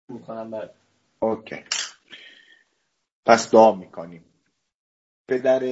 میکنم بعد. اوکی. پس دعا میکنیم. پدر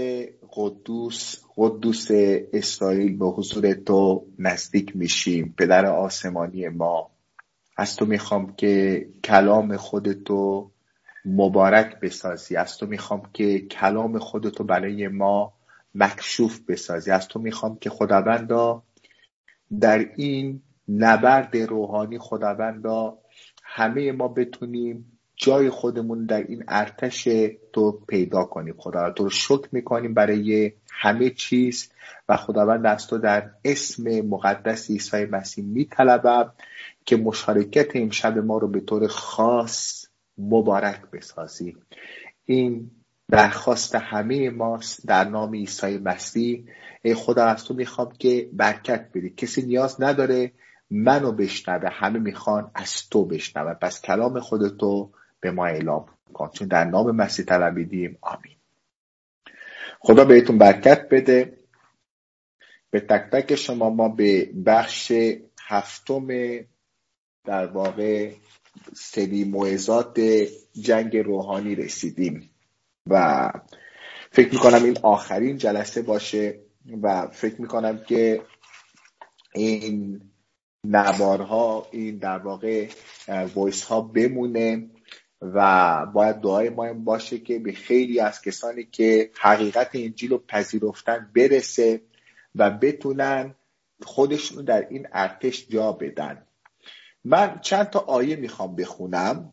قدوس اسرائیل، به حضور تو نزدیک میشیم. پدر آسمانی ما، از تو میخوام که کلام خودتو مبارک بسازی. از تو میخوام که کلام خودتو برای ما مکشوف بسازی. از تو میخوام که خداوندا در این نبرد روحانی خداوندا همه ما بتونیم جای خودمون در این ارتش تو پیدا کنیم. خداوند تو رو شکر میکنیم برای همه چیز و خداوند از تو در اسم مقدس عیسی مسیح میطلبم که مشارکت امشب ما رو به طور خاص مبارک بسازی. این درخواست همه ماست در نام عیسی مسیح. ای خدا، از تو میخوام که برکت بدی. کسی نیاز نداره منو بشنوه، همه میخوان از تو بشنوه. پس کلام خودتو به ما اعلام کن، چون در نام مسیح طلبیدیم، آمین. خدا بهتون برکت بده. به تک تک شما ما به بخش هفتم در واقع سری موعظات جنگ روحانی رسیدیم و فکر میکنم این آخرین جلسه باشه و فکر میکنم که این نوارها، این در واقع وایس ها بمونه و باید دعای ما این باشه که به خیلی از کسانی که حقیقت انجیل رو پذیرفتن برسه و بتونن خودشون در این ارتش جا بدن. من چند تا آیه میخوام بخونم.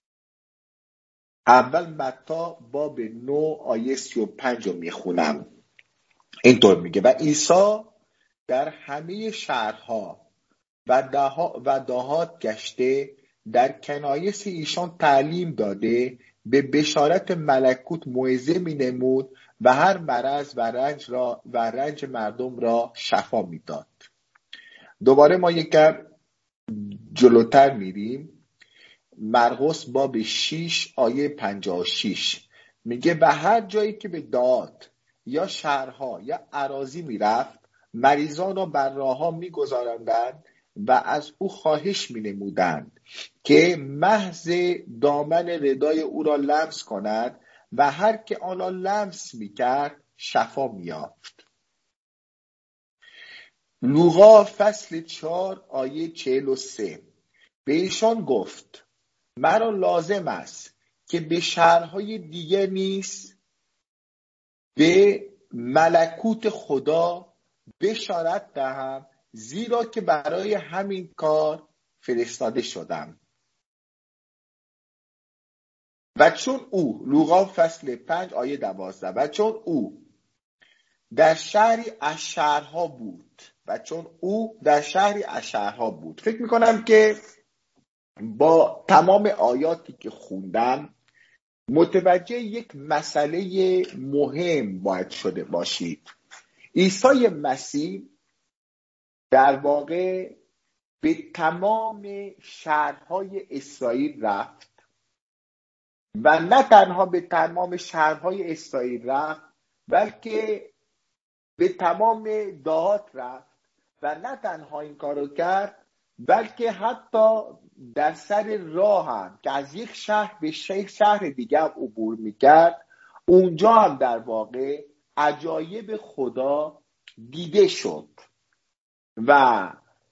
اول متی باب 9 آیه 35 رو میخونم. اینطور میگه: و عیسی در همه شهرها و دهات گشته، در کنایس ایشان تعلیم داده، به بشارت ملکوت موعظه مینمود و هر مرض و رنج مردم را شفا میداد. دوباره ما یکم جلوتر میریم. مرقس باب 6 آیه 56 میگه: و هر جایی که به دهات یا شهرها یا اراضی میرفت، مریضان را بر راهها میگذراندند و از او خواهش مینمودند که محض دامن ردای او را لمس کند و هر که آن را لمس میکرد شفا میافت. لوقا فصل 4 آیه 43 به ایشان گفت: مرا لازم است که به شهرهای دیگر نیز به ملکوت خدا بشارت دهم، زیرا که برای همین کار فرستاده شدم. و چون او، لوقا فصل 5 آیه 12، و چون او در شهری از شهرها بود. فکر میکنم که با تمام آیاتی که خوندم متوجه یک مسئله مهم باید شده باشید. عیسی مسیح در واقع به تمام شهرهای اسرائیل رفت و نه تنها به تمام شهرهای اسرائیل رفت، بلکه به تمام دهات رفت و نه تنها این کارو کرد، بلکه حتی در سر راه هم که از یک شهر به شهر دیگه عبور میکرد، اونجا هم در واقع عجایب خدا دیده شد. و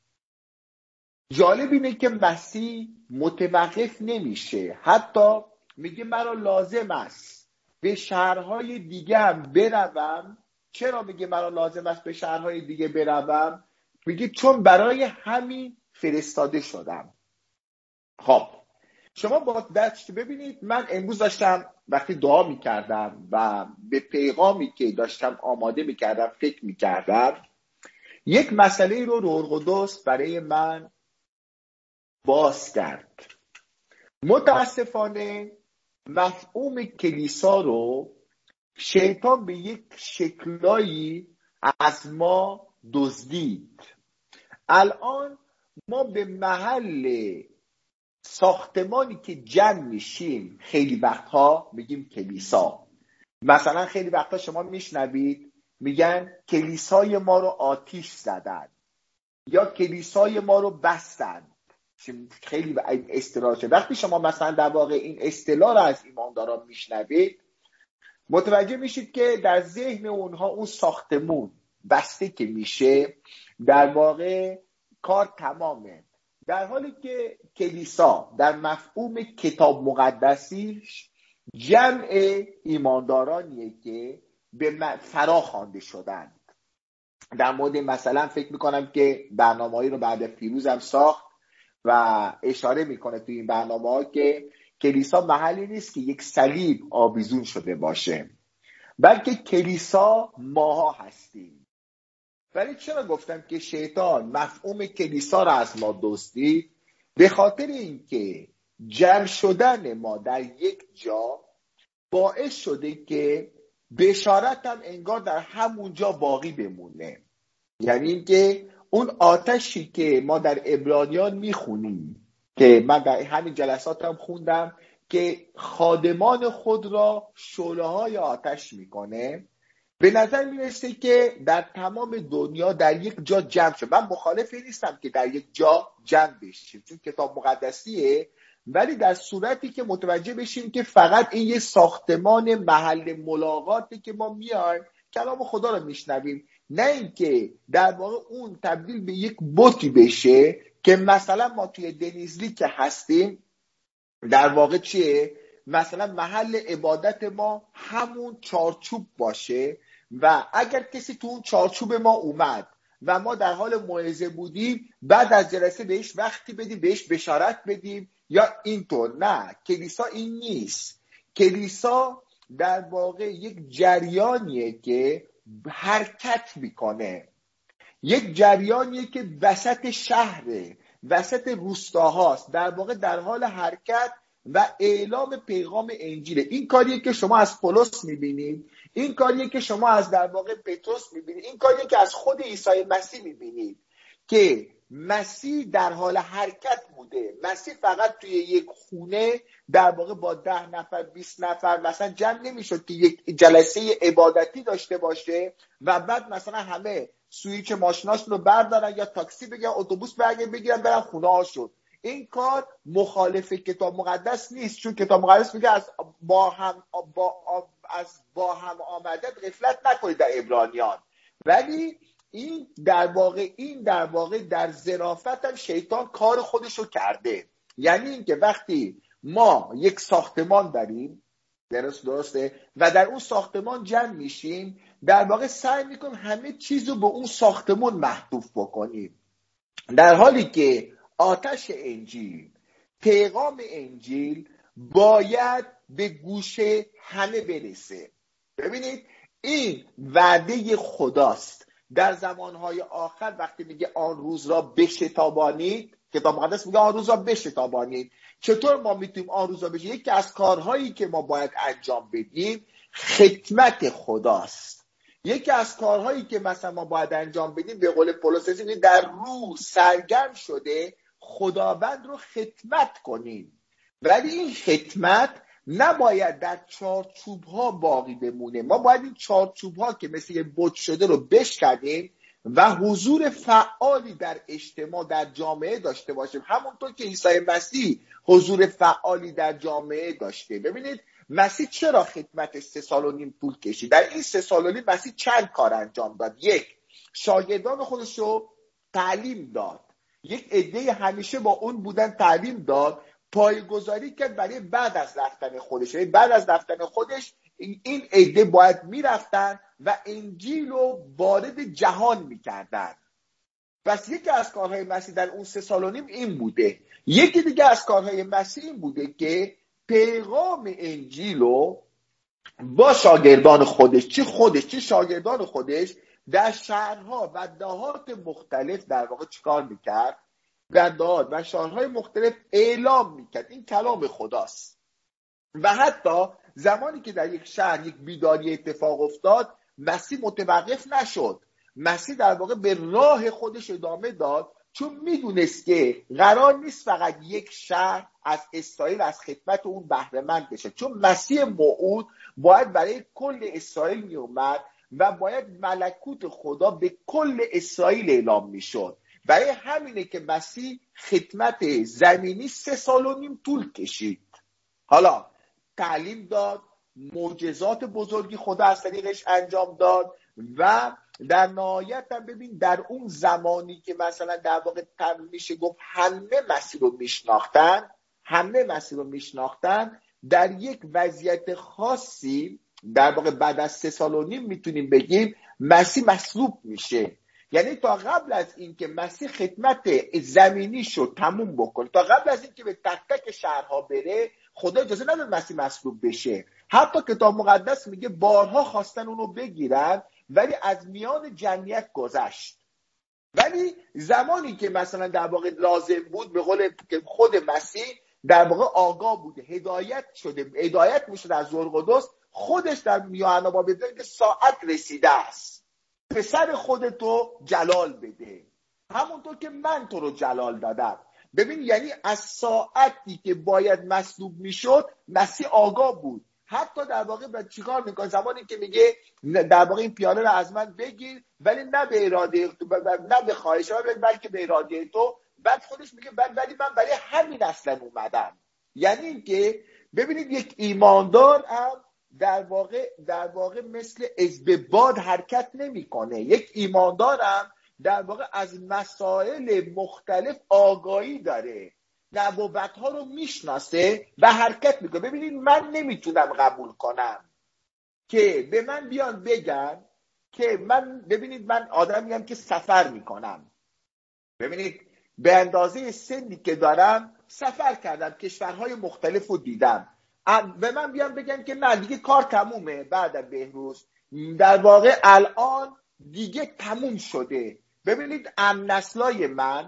جالب اینه که مسیح متوقف نمیشه، حتی میگه مرا لازم است به شهرهای دیگه هم بروم. چرا میگه مرا لازم است به شهرهای دیگه بروم؟ میگه چون برای همین فرستاده شدم. خب شما با دست ببینید، من امروز داشتم وقتی دعا میکردم و به پیغامی که داشتم آماده میکردم فکر میکردم، یک مسئله رو روح القدس برای من باز کرد. متاسفانه مفهوم کلیسا رو شیطان به یک شکلایی از ما دزدید. الان ما به محل ساختمانی که جمع میشیم خیلی وقتها میگیم کلیسا. مثلا خیلی وقتا شما میشنوید میگن کلیسای ما رو آتیش زدن یا کلیسای ما رو بستن. خیلی اصطلاح شده. وقتی شما مثلا در واقع این اصطلاح رو از ایمانداران میشنوید، متوجه میشید که در ذهن اونها اون ساختمون بسته که میشه، در واقع کار تمامه. در حالی که کلیسا در مفهوم کتاب مقدسیش جمع ایماندارانیه که به فرا خوانده شدن. در مورد مثلا فکر میکنم که برنامه‌ای رو بعد فیروز هم ساخت و اشاره میکنه توی این برنامه‌ها که کلیسا محلی نیست که یک صلیب آویزون شده باشه، بلکه کلیسا ماها هستیم. ولی چرا گفتم که شیطان مفهوم کلیسا را از ما دزدید؟ به خاطر اینکه جمع شدن ما در یک جا باعث شده که بشارت هم انگار در همونجا باقی بمونه. یعنی اینکه اون آتشی که ما در عبرانیان میخونیم، که من در همین جلسات هم خوندم که خادمان خود را شعله‌های آتش میکنه، به نظر میرسه که در تمام دنیا در یک جا جمع شد. من مخالف نیستم که در یک جا جمع بشیم چون کتاب مقدسیه، ولی در صورتی که متوجه بشیم که فقط این یه ساختمان محل ملاقاتی که ما میایم کلام خدا رو میشنویم، نه اینکه در واقع اون تبدیل به یک بتی بشه که مثلا ما توی دنیزلی که هستیم در واقع چیه؟ مثلا محل عبادت ما همون چارچوب باشه و اگر کسی تو اون چارچوب ما اومد و ما در حال موعظه بودیم، بعد از جلسه بهش وقتی بدیم، بهش بشارت بدیم یا اینطور. نه، کلیسا این نیست. کلیسا در واقع یک جریانیه که حرکت میکنه، یک جریانیه که وسط شهره، وسط روستاهاست، در واقع در حال حرکت و اعلام پیغام انجیله. این کاریه که شما از پولس میبینید، این کاریه که شما از در واقع پتروس میبینید، این کاریه که از خود عیسی مسیح میبینید که مسیح در حال حرکت بوده. مسیح فقط توی یک خونه در واقع با 10 نفر 20 نفر مثلا جمع نمیشد که یک جلسه عبادتی داشته باشه و بعد مثلا همه سویچ ماشیناشون رو بردارن یا تاکسی بگیرن، اتوبوس بگیرن برن خونه هاشون. این کار مخالف کتاب مقدس نیست، چون کتاب مقدس میگه از با هم آمدن غفلت نکنید در عبرانیان. ولی این در واقع در ظرافت هم شیطان کار خودش رو کرده. یعنی اینکه وقتی ما یک ساختمان داریم، درسته، و در اون ساختمان جمع میشیم، در واقع سعی میکنیم همه چیز رو به اون ساختمان محدود بکنیم، در حالی که آتش انجیل، پیغام انجیل باید به گوش همه برسه. ببینید این وعده خداست. در زمانهای آخر وقتی میگه آن روز را بشتابانید، کتاب مقدس میگه آن روز را بشتابانید. چطور ما میتونیم آن روز را بشتابانید؟ یکی از کارهایی که ما باید انجام بدیم خدمت خداست. یکی از کارهایی که مثلا ما باید انجام بدیم به قول پولس در روح سرگرم شده خداوند رو خدمت کنیم. ولی این خدمت نباید در چارچوب ها باقی بمونه. ما باید این چارچوب ها که مثل یه بت شده رو بشکنیم و حضور فعالی در اجتماع در جامعه داشته باشیم، همونطور که عیسی مسیح حضور فعالی در جامعه داشته. ببینید مسیح چرا خدمت 3 سال و نیم طول کشید؟ در این 3 سال و نیم مسیح چند کار انجام داد. یک، شاگردان خودش رو تعلیم داد. یک عده همیشه با اون بودن تعلیم داد، پایه‌گذاری کرد برای بعد از رفتن خودش. بعد از رفتن خودش این عده باید میرفتن و انجیل رو وارد جهان میکردن. پس یکی از کارهای مسیح در اون 3 سال و نیم این بوده. یکی دیگه از کارهای مسیح این بوده که پیغام انجیل رو با شاگردان خودش، چه شاگردان خودش در شهرها و دهات مختلف در واقع چیکار میکرد؟ در دهات و شهرهای مختلف اعلام میکرد. این کلام خداست. و حتی زمانی که در یک شهر یک بیداری اتفاق افتاد، مسیح متوقف نشد. مسیح در واقع به راه خودش ادامه داد، چون میدونست که قرار نیست فقط یک شهر از اسرائیل از خدمت اون بهره مند بشه، چون مسیح موعود باید برای کل اسرائیل می اومد و باید ملکوت خدا به کل اسرائیل اعلام میشد. برای همینه که مسیح خدمت زمینی 3.5 سال طول کشید. حالا تعلیم داد، معجزات بزرگی خدا از طریقش انجام داد و در نهایت هم ببین در اون زمانی که مثلا در واقع میشه گفت همه مسیح رو میشناختن در یک وضعیت خاصی در واقع بعد از 3.5 سال میتونیم بگیم مسیح مصلوب میشه. یعنی تا قبل از این که مسیح خدمت زمینیشو تموم بکنه، تا قبل از این که به تک تک شهرها بره، خدا اجازه نداد مسیح مصلوب بشه. حتی کتاب مقدس میگه بارها خواستن اونو بگیرن ولی از میان جمعیت گذشت. ولی زمانی که مثلا در واقع لازم بود، به قول که خود مسیح در واقع آگاه بوده، هدایت میشد از روح القدس، خودش در یوحنا باب که ساعت رسیده است، پسر خودتو جلال بده همونطور که من تو رو جلال دادم. ببین یعنی از ساعتی که باید مصلوب میشد مسیح آگاه بود. حتی در واقع چیکار میکنه؟ زمانی که میگه در واقع این پیاله رو از من بگیر ولی نه به اراده تو، نه به خواهش من، بلکه به اراده تو. بعد خودش میگه ولی من برای همین اصلا اومدم. یعنی اینکه ببینید یک ایماندار هم در واقع مثل باد حرکت نمیکنه. یک ایماندار هم در واقع از مسائل مختلف آگاهی داره، نبوت‌ها رو میشناسه و حرکت میکنه. ببینید من نمیتونم قبول کنم که به من بیان بگن که ببینید من آدمیم که سفر میکنم. ببینید به اندازه سنی که دارم سفر کردم، کشورهای مختلف رو دیدم. به من بیان بگن که نه دیگه کار تمومه بعد از بهروز، در واقع الان دیگه تموم شده. ببینید همنسلای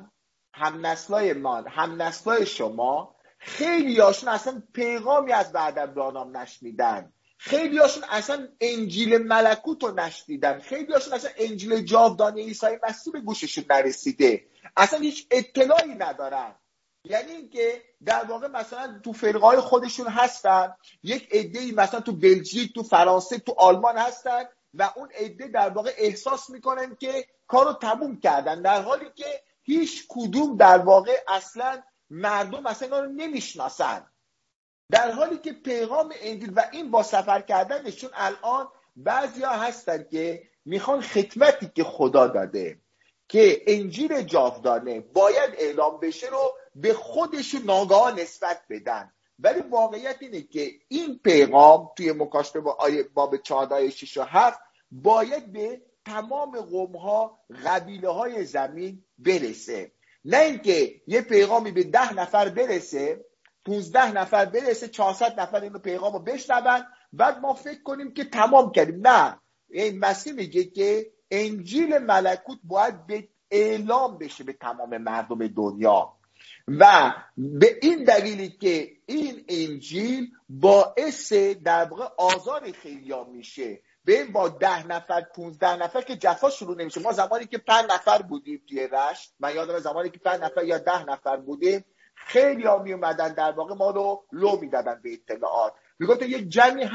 شما خیلی هاشون اصلا پیغامی از بعد از ابراهام نشنیدن، خیلی هاشون اصلا انجیل ملکوت رو نشنیدن، خیلی هاشون اصلا انجیل جاودانه عیسی مسیح به گوششون نرسیده، اصلا هیچ اطلاعی ندارن. یعنی اینکه در واقع مثلا تو فرقه‌های خودشون هستن، یک عده‌ای مثلا تو بلژیک، تو فرانسه، تو آلمان هستن و اون عده در واقع احساس میکنن که کارو تموم کردن، در حالی که هیچ کدوم در واقع اصلا مردم اصلا رو نمیشناسن، در حالی که پیغام انجیل و این با سفر کردنشون الان بعضیا هستن که میخوان خدمتی که خدا داده که انجیل جاودانه باید اعلام بشه رو به خودشون ناگهان نسبت بدن. ولی واقعیت اینه که این پیغام توی مکاشفه با باب 14 6 و 7 باید به تمام قوم‌ها، قبیله‌های زمین برسه. نه اینکه یه پیغامی به 10 نفر برسه، 15 نفر برسه، 400 نفر اینو پیغامو بشنون بعد ما فکر کنیم که تمام کردیم. نه، این مسیح میگه که انجیل ملکوت باید به اعلام بشه به تمام مردم دنیا و به این دلیلی که این انجیل باعث در واقع آزار خیلیا میشه. به با 10 نفر 15 نفر که جفا شروع نمیشه. ما زمانی که 5 نفر بودیم توی رشت، من یادم زمانی که 5 نفر یا 10 نفر بودیم، خیلی ها می اومدن در واقع ما رو لو میدادن به اطلاعات، میگفتن یک جمعی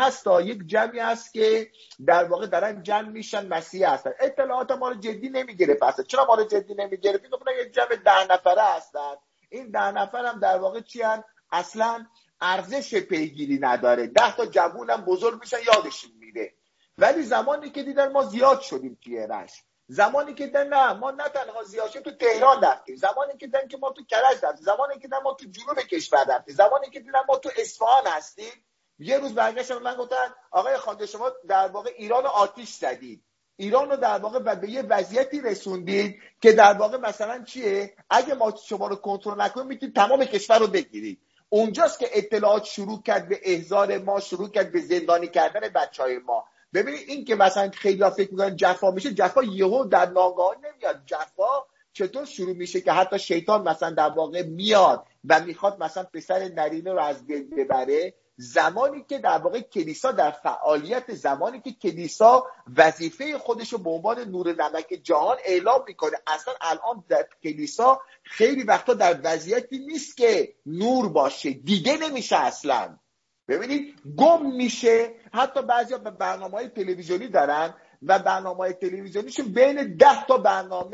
هست که در واقع دارن جمع میشن مسیح هستن. اطلاعات ما رو جدی نمیگرفت. اصلا چرا ما رو جدی نمیگرفت؟ میگفتن یک جمع 10 نفره هستن، این 10 نفر هم در واقع چی هن؟ اصلا ارزش پیگیری نداره، 10 تا جوون هم بزرگ میشن یادشون میره. ولی زمانی که دیدن ما زیاد شدیم توی رشت، زمانی که دیدن نه ما نه تنها زیاد شدیم، تو تهران رفتیم، زمانی که دیدن که ما تو کرج رفتیم، زمانی که دیدن ما تو جنوب کشور رفتیم، زمانی که دیدن ما تو اصفهان هستیم، یه روز برگشتن من گفتن آقای خانده شما در واقع ایران رو آتیش زدید، ایران رو در واقع به یه وضعیتی رسوندید که در واقع مثلا چیه، اگه ما شما رو کنترل نکنیم میتونید تمام کشور رو بگیرید. اونجاست که اطلاعات شروع کرد به احضار ما، شروع کرد به زندانی کردن بچهای ما. ببینید این که مثلا خیلی‌ها فکر می‌کنن جفا میشه، جفا یهو در ناگهان نمیاد. جفا چطور شروع میشه که حتی شیطان مثلا در واقع میاد و میخواد مثلا پسر نرینه رو از بین ببره، زمانی که در واقع کلیسا در فعالیت، زمانی که کلیسا وظیفه خودش رو به عنوان نور نمک جهان اعلام میکنه. اصلا الان در کلیسا خیلی وقتا در وضعیتی نیست که نور باشه، دیده نمیشه اصلا. ببینید گم میشه. حتی بعضیا برنامه‌های تلویزیونی دارن و برنامه‌های تلویزیونیشون بین 10 تا برنامه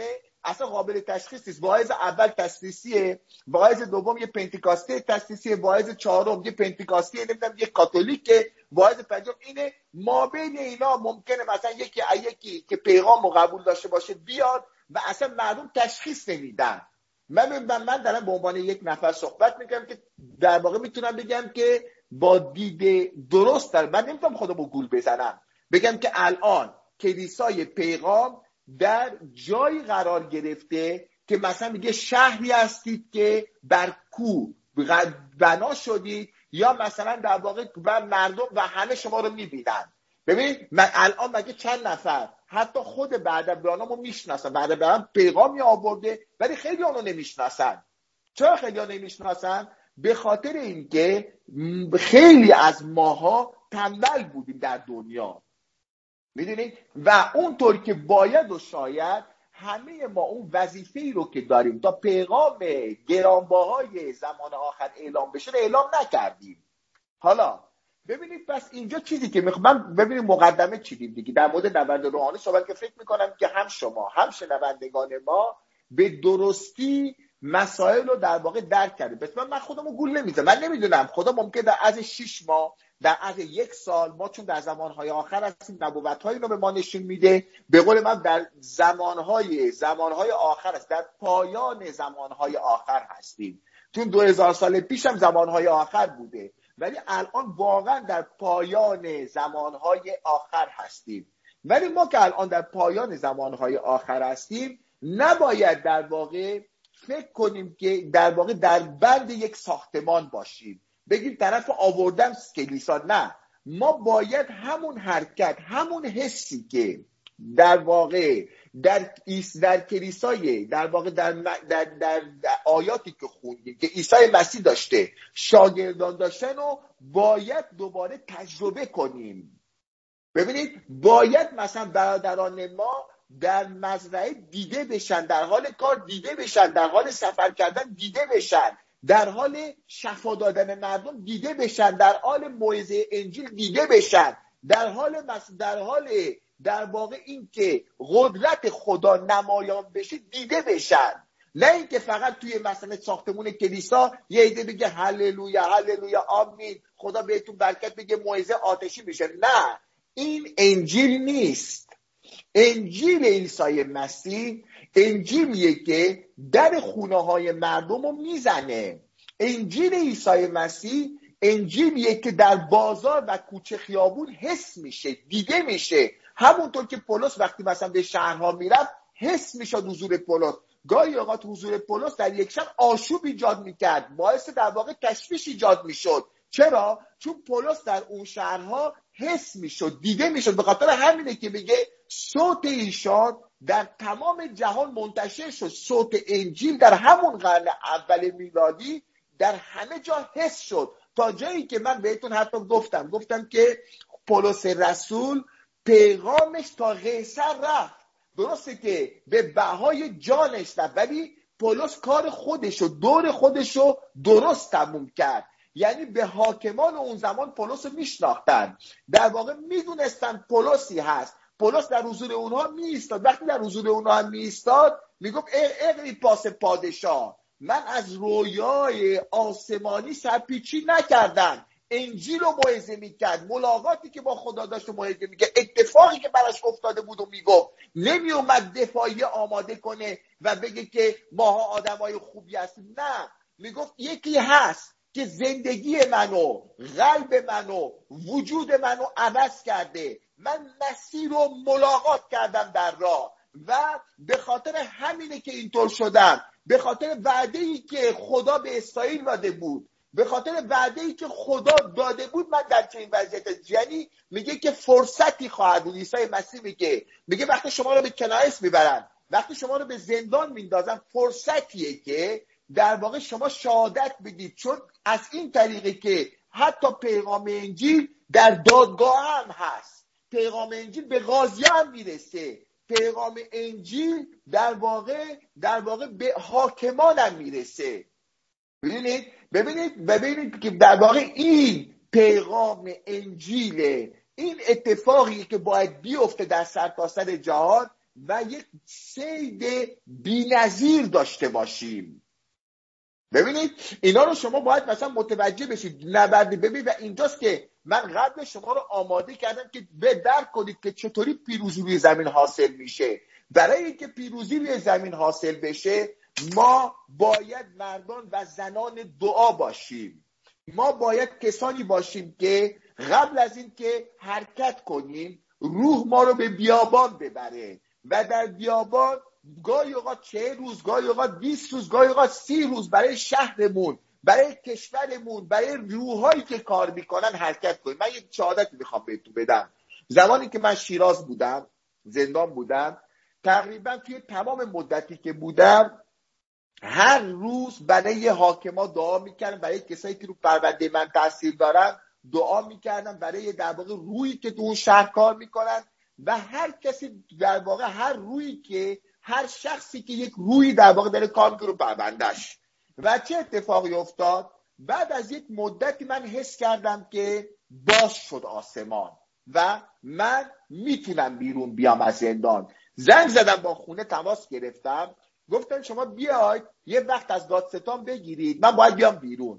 اصلا قابل تشخیص نیست. واعظ اول تسلیسیه، واعظ دوم یه پنتیکاستی تسلیسیه، واعظ چهارم یه پنتیکاستی، نمیدونم یه کاتولیکه، واعظ پنجم اینه. ما بین اینا ممکنه مثلا یکی که پیغام قبول داشته باشه بیاد و اصلا مردم تشخیص نمیدن. من دارم به عنوان یک نفر صحبت میکنم که در واقع میتونم بگم که با دید درست دارم. من نمیتونم خودمو گول بزنم بگم که الان کلیسای پیغام در جایی قرار گرفته که مثلا میگه شهری هستید که بر کوه بنا شدید، یا مثلا در واقع مردم و همه شما رو میبینن. ببین من الان مگه چند نفر حتی خود بعدبیانامو میشناسن، بعدبیانام پیغامی آورده ولی خیلی اونو نمیشناسن. چرا خیلی اونو نمیشناسن؟ به خاطر اینکه خیلی از ماها تنبل بودیم در دنیا، میدونید، و اونطور که باید و شاید همه ما اون وظیفه‌ای رو که داریم تا پیغام گرانبهای زمان آخر اعلام بشه رو اعلام نکردیم. حالا ببینید پس اینجا چیزی که من ببینید مقدمه چیدیم دیگه در مورد نبرد روحانی صحبت، که فکر میکنم که هم شما هم شنوندگان ما به درستی مسائل رو در واقع درک کردیم. پس من خودمو گول نمیزنم. من نمیدونم خدا ممکنه در از 6 ماه، در از 1 سال، ما چون در زمانهای آخر هستیم نبوت‌هایی رو به ما نشون میده. به قول من در زمانهای آخر است، در پایان زمانهای آخر هستیم. چون 2000 سال پیش هم زمانهای آخر بوده، ولی الان واقعا در پایان زمانهای آخر هستیم. ولی ما که الان در پایان زمانهای آخر هستیم نباید در واقع فکر کنیم که در واقع در بند یک ساختمان باشیم بگیم طرف آوردم کلیسا. نه، ما باید همون حرکت، همون حسی که در واقع در کلیسای در واقع در آیاتی که خوندیم که عیسی مسیح داشته، شاگردان داشتن و باید دوباره تجربه کنیم. ببینید باید مثلا برادران ما در مزرعه دیده بشن، در حال کار دیده بشن، در حال سفر کردن دیده بشن، در حال شفا دادن مردم دیده بشن، در حال موعظه انجیل دیده بشن، در حال در واقع این که قدرت خدا نمایان بشه دیده بشن. نه اینکه فقط توی مثلا ساختمون کلیسا یه عده بگه هللویا هللویا آمین خدا بهتون برکت بگه موعظه آتشی بشه. نه، این انجیل نیست. انجیل عیسی مسیح انجیلیه که در خونه های مردم رو میزنه. انجیل عیسی مسیح انجیلیه که در بازار و کوچه خیابون حس میشه، دیده میشه. همونطور که پولس وقتی مثلا به شهرها میرفت حس میشد حضور پولس. گاهی اوقات حضور پولس در یک شهر آشوب ایجاد میکرد، باعث در واقع تشویش ایجاد میشد. چرا؟ چون پولس در اون شهرها حس میشد، دیده میشد. به خاطر همینه که میگه صوت ایشان در تمام جهان منتشر شد. صوت انجیل در همون قرن اول میلادی در همه جا حس شد، تا جایی که من بهتون حتی گفتم که پولس رسول پیغامش تا قیصر رفت. درسته که به بهای جانش رفت، ولی پولس کار خودشو، دور خودشو درست تموم کرد. یعنی به حاکمان اون زمان پولس رو میشناختن، در واقع میدونستن پولسی هست. پولس در حضور اونها میایستاد. وقتی در حضور اونها میایستاد میگفت ای پاس پادشاه، من از رویای آسمانی سرپیچی نکردم. انجیل رو موعظه میکرد، ملاقاتی که با خدا داشت موعظه میکرد، اتفاقی که براش افتاده بود و میگفت. نمیومد دفاعیه آماده کنه و بگه که ماها آدمای خوبی هستیم. نه، میگفت یکی هست که زندگی منو، قلب منو، وجود منو عوض کرده. من مسیح رو ملاقات کردم در راه و به خاطر همینه که اینطور شدم. به خاطر وعده‌ای که خدا به اسرائیل داده بود، به خاطر وعده‌ای که خدا داده بود من در چنین وضعیت. یعنی میگه که فرصتی خواهد بود. عیسی مسیح میگه وقتی شما رو به کنایس میبرن، وقتی شما رو به زندان میندازن، فرصتیه که در واقع شما شهادت بدید. چون از این طریقه که حتی پیغام انجیل در دادگاه هم هست، پیغام انجیل به قاضی هم میرسه، پیغام انجیل در واقع به حاکمان هم میرسه. ببینید که در واقع این پیغام انجیل، این اتفاقی که باید بیفته در سرتاسر جهان و یک صید بی‌نظیر داشته باشیم. ببینید اینا رو شما باید مثلا متوجه بشید. نبرد ببینید و اینجاست که من قبل شما رو آماده کردم که درک کنید که چطوری پیروزی روی زمین حاصل میشه. برای اینکه پیروزی روی زمین حاصل بشه ما باید مردان و زنان دعا باشیم. ما باید کسانی باشیم که قبل از این که حرکت کنیم روح ما رو به بیابان ببره و در بیابان گاهی اوقات 40 روز، گاهی اوقات 20 روز، گاهی اوقات 30 روز برای شهرمون، برای کشورمون، برای روحایی که کار میکنن حرکت کنیم. من یک شهادتی میخوام بهتون بدم. زمانی که من شیراز بودم، زندان بودم، تقریبا توی تمام مدتی که بودم هر روز برای حاکما دعا میکردم، برای کسایی که رو پرونده من تاثیر دارن دعا میکردم، برای در واقع روحی که تو اون شهر کار میکنن و هر کسی در واقع هر روحی که هر شخصی که یک روحی در واقع داره کار میکنه رو پروندهش. و چه اتفاقی افتاد؟ بعد از یک مدتی من حس کردم که باز شد آسمان و من میتونم بیرون بیام از زندان. زنگ زدم با خونه، تماس گرفتم، گفتن شما بیاید یه وقت از دادستان بگیرید، من باید بیام بیرون.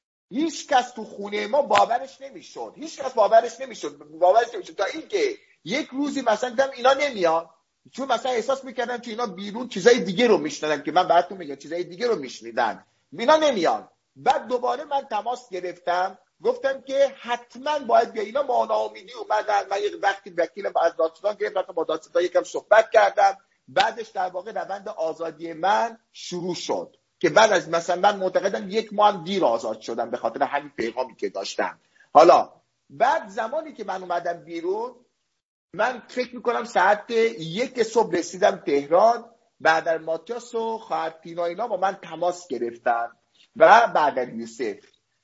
هیچ کس تو خونه ما باورش نمیشد، باورش نمیشد تا اینکه یک روزی مثلا دیدم اینا نمیان، چون مثلا احساس میکردم که اینا بیرون چیزای دیگه رو میشنیدن که من براتون میگم چیزای دیگه رو میشنیدن، اینا نمیان. بعد دوباره من تماس گرفتم، گفتم که حتما باید بیا. اینا با ناامیدی اومدن. من یک وقتی وکیل از دادستان گرفتم، با دادستان یکم صحبت کردم. بعدش در واقع روند آزادی من شروع شد که بعد از مثلا من معتقدم 1 ماه هم دیر آزاد شدم به خاطر همین پیغامی که داشتم. حالا بعد زمانی که من اومدم بیرون، من فکر میکنم ساعت 1 صبح رسیدم تهران. بعد از ماتیاس و خواهر تینا اینا با من تماس گرفتن و بعد از یوسف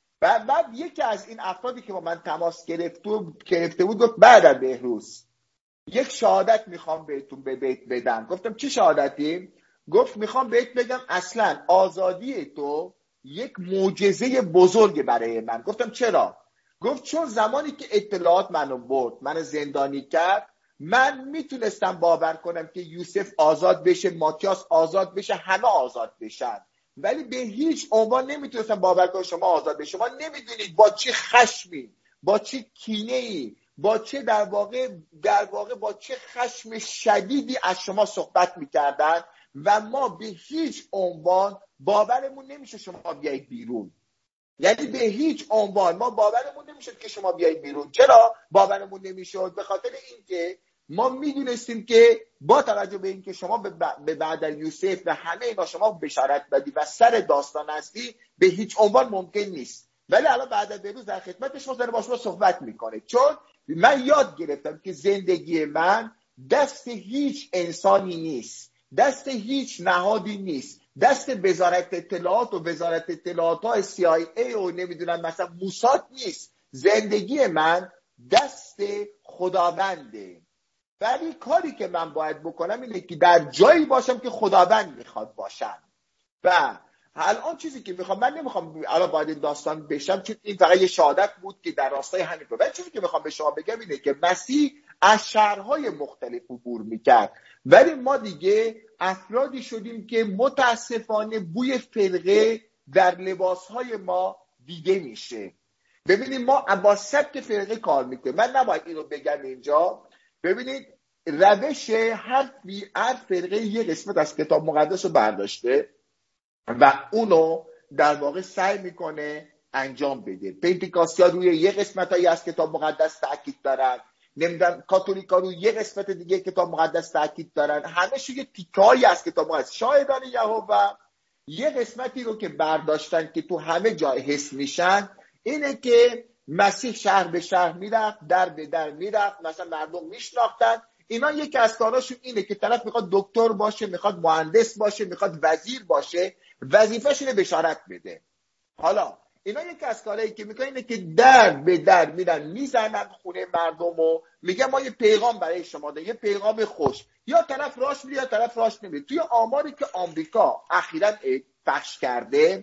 و بعد یکی از این افرادی که با من تماس گرفته بود گفت بعد از بهروز یک شهادت میخوام بهتون بدم. گفتم چی شهادتی؟ گفت میخوام بهت بگم اصلا آزادی تو یک معجزه بزرگ برای من. گفتم چرا؟ گفت چون زمانی که اطلاعات منو برد، منو زندانی کرد، من میتونستم باور کنم که یوسف آزاد بشه، ماتیاس آزاد بشه، همه آزاد بشن، ولی به هیچ عنوان نمیتونستم باور کنم شما آزاد بشه. شما نمیدونید با چه خشمی، با چه کینه‌ای، با چه در واقع با چه خشم شدیدی از شما صحبت میکردن و ما به هیچ عنوان باورمون نمیشه شما بیایید بیرون. یعنی به هیچ عنوان ما باورمون نمیشد که شما بیایید بیرون. چرا باورمون نمیشد؟ به خاطر اینکه ما میدونستیم که با توجه به اینکه شما به بعد از یوسف و همه اینا شما بشارت بدی و سر داستان هستی، به هیچ عنوان ممکن نیست. ولی الان بعد از بهروز در خدمت شما داره با شما صحبت میکنه، چون من یاد گرفتم که زندگی من دست هیچ انسانی نیست، دست هیچ نهادی نیست، دست وزارت اطلاعات و وزارت اطلاعات های CIA و نمیدونم مثلا موساد نیست. زندگی من دست خداونده. ولی کاری که من باید بکنم اینه که در جایی باشم که خداوند میخواد باشم. و الان چیزی که میخوام، من نمیخوام الان باید این داستان بشم چون این فقط یه شهادت بود که در راستای همین بود، ولی چیزی که میخوام به شما بگم اینه که مسیح از شهرهای مختلف عبور میکرد، ولی ما دیگه افرادی شدیم که متاسفانه بوی فرقه در لباسهای ما دیده میشه. ببینید ما با سبک فرقه کار میکنیم. من نباید اینو بگم اینجا. ببینید روش هر فرقه یه قسمت از کتاب مقدس رو برداشته و اونو در واقع سعی میکنه انجام بده. پنتیکاستی ها روی یه قسمت هایی از کتاب مقدس تاکید دارن، نمیدونم کاتولیکا روی یه قسمت دیگه کتاب مقدس تاکید دارن، همه یه تیکه‌ای از کتاب مقدس. شاهدان یهوه یه قسمتی رو که برداشتن که تو همه جای حس میشن اینه که مسیح شهر به شهر میرفت، در به در میرفت، مثلا مردم میشناختن. اینا یکی از کاراشون اینه که طرف میخواد دکتر باشه، میخواد مهندس باشه، میخواد وزیر باشه، وظیفه‌ش اینه بشارت بده. حالا اینا یکی از کارهایی که میکنن اینه که در به در میرن میزنن خونه مردم و میگن ما یه پیغام برای شما داریم، یه پیغام خوش. یا طرف راش میره یا طرف راش نمیره. توی آماری که آمریکا اخیراً پخش کرده،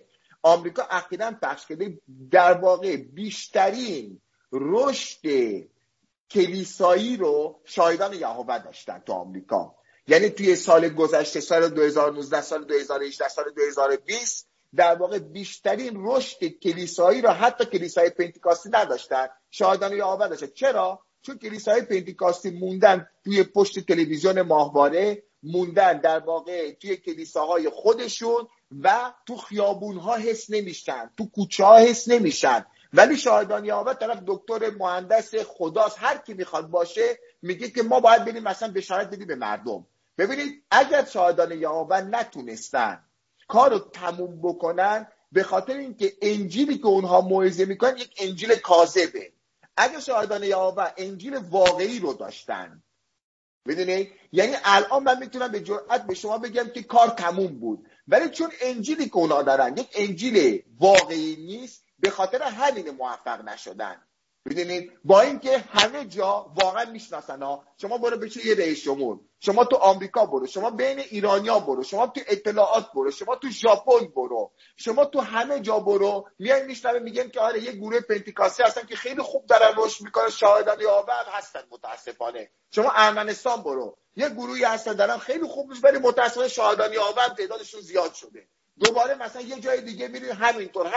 در واقع بیشترین رشد کلیسایی رو شاهدان یهوه داشتن تو آمریکا. یعنی توی سال گذشته، سال 2019، سال 2018، سال 2020 در واقع بیشترین رشد کلیسایی را حتی کلیسای پنتیکاستی نداشتن، شاهدان یهوه داشتن. چرا؟ چون کلیسای پنتیکاستی موندن توی پشت تلویزیون ماهواره، موندن در واقع توی کلیساهای خودشون و تو خیابونها حس نمیشن، تو کوچه ها حس نمیشن. ولی شاهدان یهوه طرف دکتر، مهندس، خداست، هر کی میخواد باشه، میگه که ما باید بریم مثلا بشارت بدیم به مردم. ببینید اگر شاهدان یهوه نتونستن کار رو تموم بکنن به خاطر اینکه انجیلی که اونها موعظه میکنن یک انجیل کاذبه. اگر شاهدان یهوه انجیل واقعی رو داشتن، میدونید، یعنی الان من میتونم به جرئت به شما بگم که کار تموم بود، ولی چون انجیلی که اونا دارن یک انجیل واقعی نیست، به خاطر همین موفق نشدن. میدونید، با اینکه همه جا واقعا میشناسن ها. شما برو بچه یه رئیس جمهور، شما تو آمریکا برو، شما بین ایرانیا برو، شما تو اطلاعات برو، شما تو ژاپن برو، شما تو همه جا برو، میای میشنوه میگن که آره یه گروه پنتیکاستی هستن که خیلی خوب دارن رشد میکنن، شاهدان یهوه هستن. متاسفانه شما ارمنستان برو، یه گروهی هستن دارن خیلی خوب میشه، ولی متاسفانه شاهدان یهوه تعدادشون زیاد شده. دوباره مثلا یه جای دیگه میرین همینطور.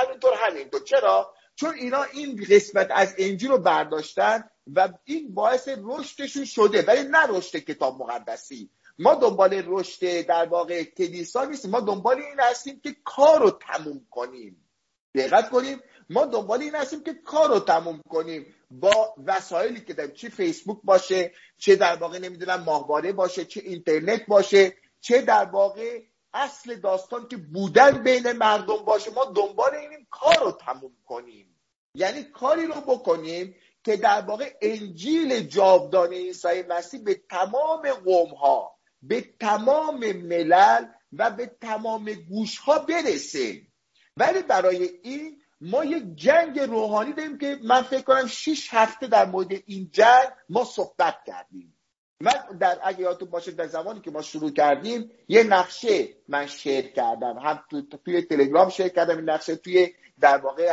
چرا؟ چون اینا این قسمت از انجیل رو برداشتن و این باعث رشدشون شده، ولی نه رشد کتاب مقدسی. ما دنبال رشد در واقع کلیسا نیستیم، ما دنبال این هستیم که کار رو تموم کنیم. دقت کنیم، ما دنبال این هستیم که کار رو تموم کنیم با وسایلی که داریم، چه فیسبوک باشه، چه در واقع نمیدونم ماهواره باشه، چه اینترنت باشه، چه در واقع اصل داستان که بودن بین مردم باشه. ما دنبال اینیم کار رو تموم کنیم، یعنی کاری رو بکنیم که در واقع انجیل جاودانه عیسی مسیح به تمام قوم‌ها، به تمام ملل و به تمام گوش‌ها برسه. ولی برای این ما یک جنگ روحانی داریم که من فکر کنم 6 هفته در مورد این جنگ ما صحبت کردیم. من اگه یادتون باشه در زمانی که ما شروع کردیم یه نقشه من شیر کردم، هم توی تلگرام شیر کردم این نقشه، توی در واقع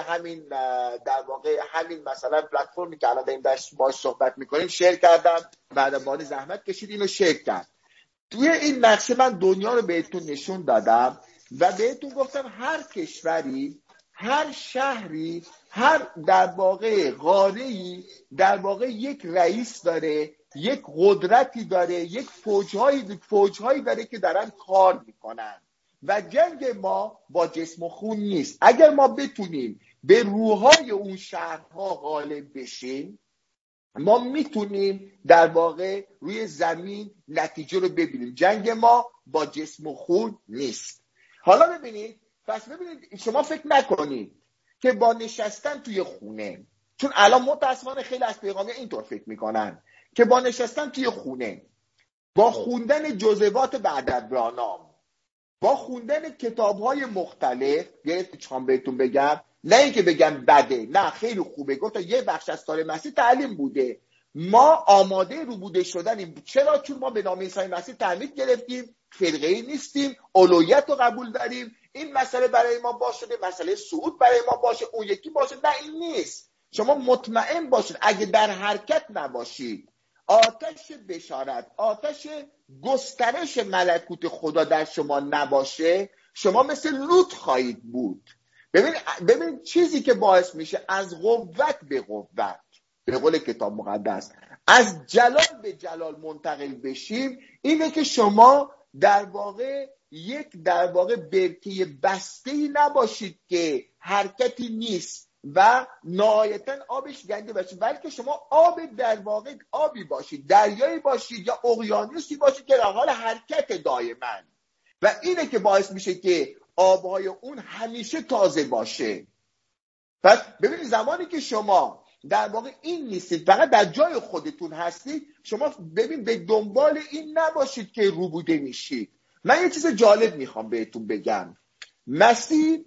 همین مثلا پلتفرمی که الان داریم باهاش صحبت میکنیم شیر کردم. بعد بانی زحمت کشید اینو شیر کرد. توی این نقشه من دنیا رو بهتون نشون دادم و بهتون گفتم هر کشوری، هر شهری، هر در واقع قاره‌ای در واقع یک رئیس داره، یک قدرتی داره، یک فوجهایی داره که دارن کار میکنن و جنگ ما با جسم و خون نیست. اگر ما بتونیم به روحای اون شهرها غالب بشیم، ما میتونیم در واقع روی زمین نتیجه رو ببینیم. جنگ ما با جسم و خون نیست. حالا ببینید، شما فکر نکنید که با نشستن توی خونه، چون الان متاسفانه خیلی از پیغامی اینطور فکر میکنن که با نشستن توی خونه، با خوندن جزوات بعدادرانام، با خوندن کتاب‌های مختلف، چون بهتون بگم، نه اینکه بگم بده، نه خیلی خوبه، گفتم یه بخش از تاریخ مسیح تعلیم بوده، ما آماده روبوده شدنیم. چرا؟ چون ما به نام عیسی مسیح تعمید گرفتیم، فرقه‌ای نیستیم، اولویت رو قبول داریم. این مسئله برای ما باشه، مسئله صعود برای ما باشه، اون یکی باشه، نه این نیست. شما مطمئن باشید اگه در حرکت نباشید، آتش بشارت، آتش گسترش ملکوت خدا در شما نباشه، شما مثل لوط خواهید بود. ببین چیزی که باعث میشه از قوت به قوت، به قول کتاب مقدس از جلال به جلال منتقل بشیم، اینه که شما در واقع برکه بسته‌ای نباشید که حرکتی نیست و نهایتاً آبش گنده باشید، بلکه شما در واقع آبی باشید، دریایی باشید یا اقیانوسی باشید که در حال حرکت دائما، و اینه که باعث میشه که آبهای اون همیشه تازه باشه. پس ببینید زمانی که شما در واقع این نیستید، فقط در جای خودتون هستید، شما ببین به دنبال این نباشید که روبوده میشید. من یه چیز جالب میخوام بهتون بگم. مسیح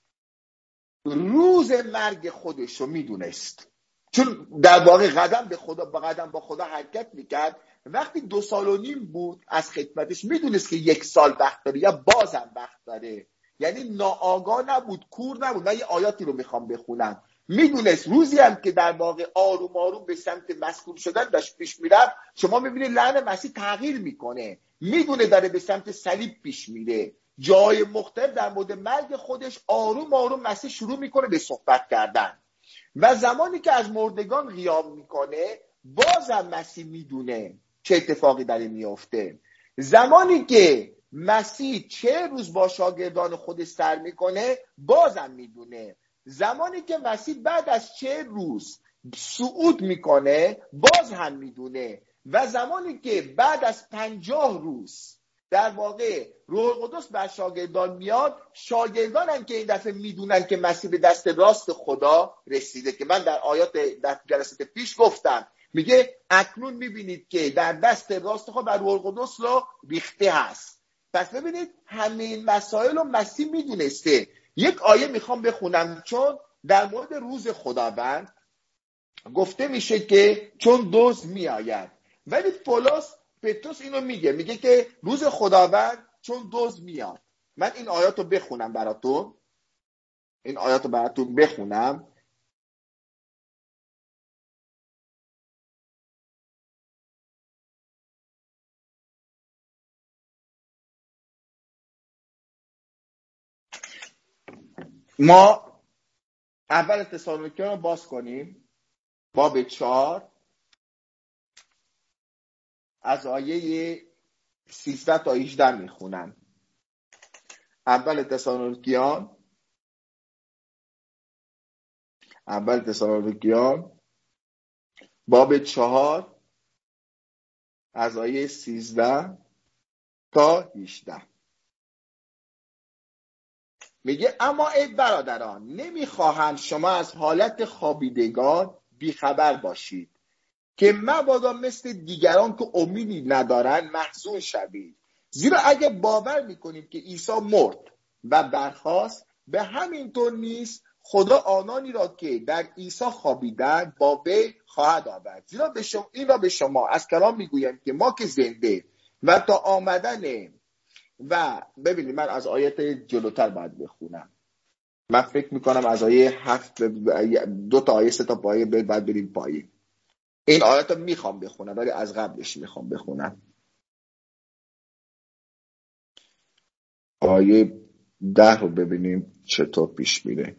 روز مرگ خودش رو میدونست، چون در واقع قدم با خدا حرکت میکرد. وقتی 2.5 سال بود از خدمتش، میدونست که 1 سال وقت داره یا بازم وقت داره، یعنی ناآگاه نبود، کور نبود. من یه آیاتی رو میخوام بخونم. میدونست روزی هم که در واقع آروم آروم به سمت مسئول شدن داشت پیش میرفت، شما میبینید لعن مسیح تغییر میکنه، میدونه داره به سمت صلیب پیش میره. جای مختلف در مورد مرگ خودش آروم آروم مسیح شروع میکنه به صحبت کردن و زمانی که از مردگان قیام میکنه بازم مسیح میدونه چه اتفاقی داره میفته. زمانی که مسیح 40 روز با شاگردان خودش سر میکنه بازم میدونه. زمانی که مسیح بعد از 40 روز صعود میکنه باز هم میدونه. و زمانی که بعد از 50 روز در واقع روح القدس بر شاگردان میاد، شاگردان هم که این دفعه میدونن که مسیح به دست راست خدا رسیده، که من در آیات در جلسات پیش گفتم، میگه اکنون میبینید که در دست راست خدا بر روح القدس را ریخته هست. پس ببینید همه این مسائل رو مسیح میدونسته. یک آیه میخوام بخونم، چون در مورد روز خداوند گفته میشه که چون دزد میآید، ولی پتروس اینو میگه که روز خداوند چون دزد میاد. من این آیاتو بخونم براتون، بخونم. ما اول تسالونیکیان رو باز کنیم، باب 4 از آیه 13 تا 18 میخونم. اول تسالونیکیان باب 4 از آیه 13 تا 18 میگه اما ای برادران، نمیخواهم شما از حالت خوابیدگان بیخبر باشید که مبادا مثل دیگران که امیدی ندارن محزون شوید. زیرا اگه باور میکنید که عیسی مرد و برخاست، به همین طور نیست خدا آنانی را که در عیسی خوابیدن با وی خواهد آورد. زیرا این را به شما از کلام میگویم که ما که زنده و تا آمدن و ببینید، من از آیات جلوتر باید بخونم. من فکر میکنم از آیه 7 2 تا آیه 3 تا پایه باید بریم پایین. این آیات رو میخوام بخونم ولی از قبلش میخوام بخونم. آیه 10 رو ببینیم چطور پیش میره.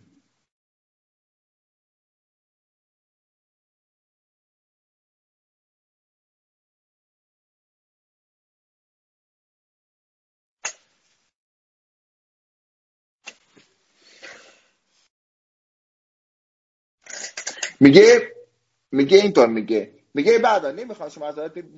میگه اینطور میگه بعدا نمیخوام شما از حالت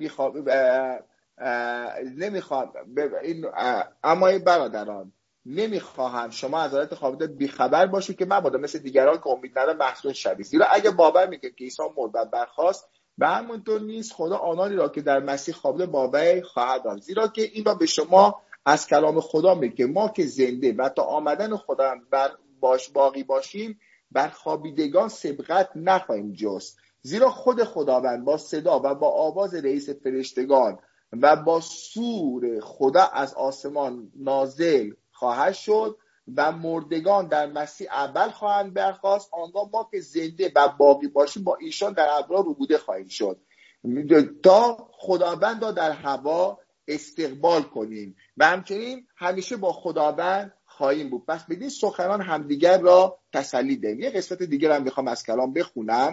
اما ای برادران، نمیخواهم شما از حالت خوابیده بیخبر باشید که مبادا مثل دیگران که امید ندارن محزون شوید. زیرا اگه باور میکنید که عیسی مرد و برخاست، به همونطور نیست خدا آنانی را که در مسیح خوابیده با وی خواهد آورد. زیرا که این را به شما از کلام خدا میگه ما که زنده و تا آمدن خدا باقی باشیم بر خوابیدگان سبقت نخواهیم جست. زیرا خود خداوند با صدا و با آواز رئیس فرشتگان و با سور خدا از آسمان نازل خواهد شد و مردگان در مسیح اول خواهند برخاست. آنگاه ما که زنده و باقی باشیم با ایشان در ابرار ربوده خواهیم شد تا خداوند را در هوا استقبال کنیم و همچنین همیشه با خداوند خواهیم بود. پس بدین سخنان همدیگر را تسلی دهیم. یه قسمت دیگر هم میخوام از کلام بخونم.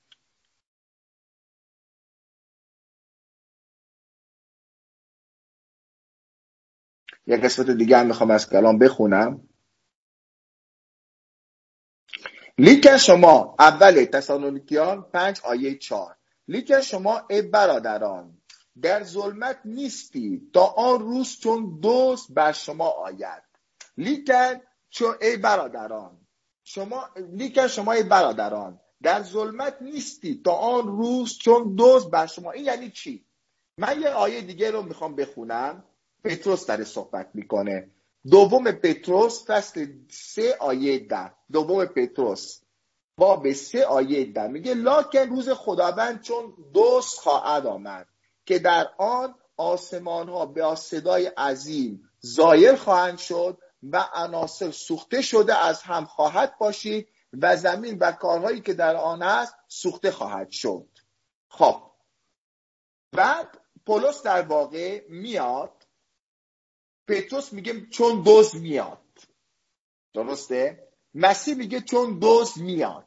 لیکن شما اول تسالونیکیان 5 آیه 4 لیکن شما ای برادران در ظلمت نیستی تا آن روز چون دزد بر شما آید. لیکن شما ای برادران در ظلمت نیستی تا آن روز چون دزد بر شما. این یعنی چی؟ من یه آیه دیگه رو میخوام بخونم. پتروس داره صحبت میکنه. دوم پتروس فصل 3 آیه 10. دوم پتروس باب 3 آیه 10 میگه لکن روز خداوند چون دزد خواهد آمد که در آن آسمان ها به صدای عظیم زایل خواهند شد و عناصر سوخته شده از هم خواهد باشید و زمین و کارهایی که در آن است سوخته خواهد شد. خب بعد پولس در واقع میاد، پتروس میگه چون دزد میاد، درسته؟ مسیح میگه چون دزد میاد،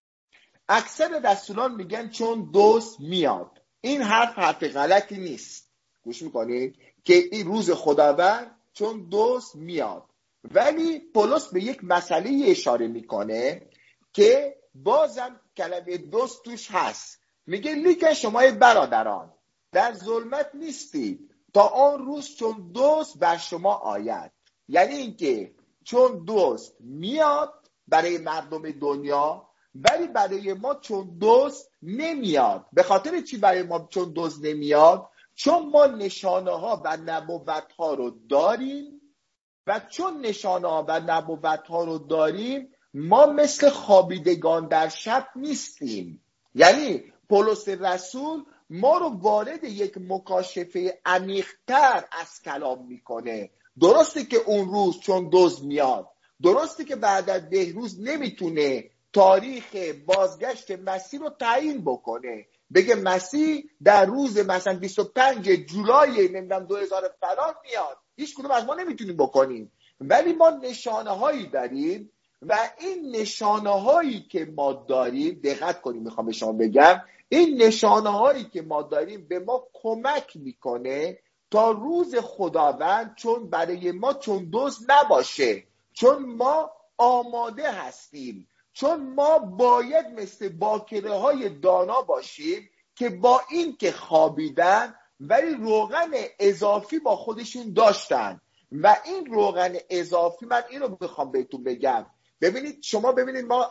اکثر رسولان میگن چون دزد میاد. این حرف غلطی نیست، گوش میکنید که این روز خداوند چون دزد میاد، ولی پولس به یک مسئله اشاره میکنه که بازم کلمه دزد توش هست. میگه لیکن شما برادران در ظلمت نیستید تا آن روز چون دزد بر شما آید. یعنی اینکه چون دزد میاد برای مردم دنیا، ولی برای ما چون دزد نمیاد. به خاطر چی برای ما چون دزد نمیاد؟ چون ما نشانه ها و نبوت ها رو داریم، و چون نشانه ها و نبوت ها رو داریم ما مثل خوابیدگان در شب نیستیم. یعنی پولس رسول ما رو وارد یک مکاشفه عمیق‌تر از کلام میکنه. درسته که اون روز چون دزد میاد، درسته که بعد از بهروز نمیتونه تاریخ بازگشت مسیح رو تعیین بکنه، بگه مسیح در روز مثلا 25 جولای 2000 فلان میاد، هیچ کدوم از ما نمیتونیم بکنیم، ولی ما نشانه هایی داریم و این نشانه هایی که ما داریم، دقت کنیم میخوام به شما بگم، این نشانه هایی که ما داریم به ما کمک میکنه تا روز خداوند چون برای ما چون دزد نباشه، چون ما آماده هستیم، چون ما باید مثل باکره های دانا باشیم که با این که خوابیدن ولی روغن اضافی با خودشون داشتن. و این روغن اضافی، من این رو میخوام بهتون بگم، ببینید شما ببینید ما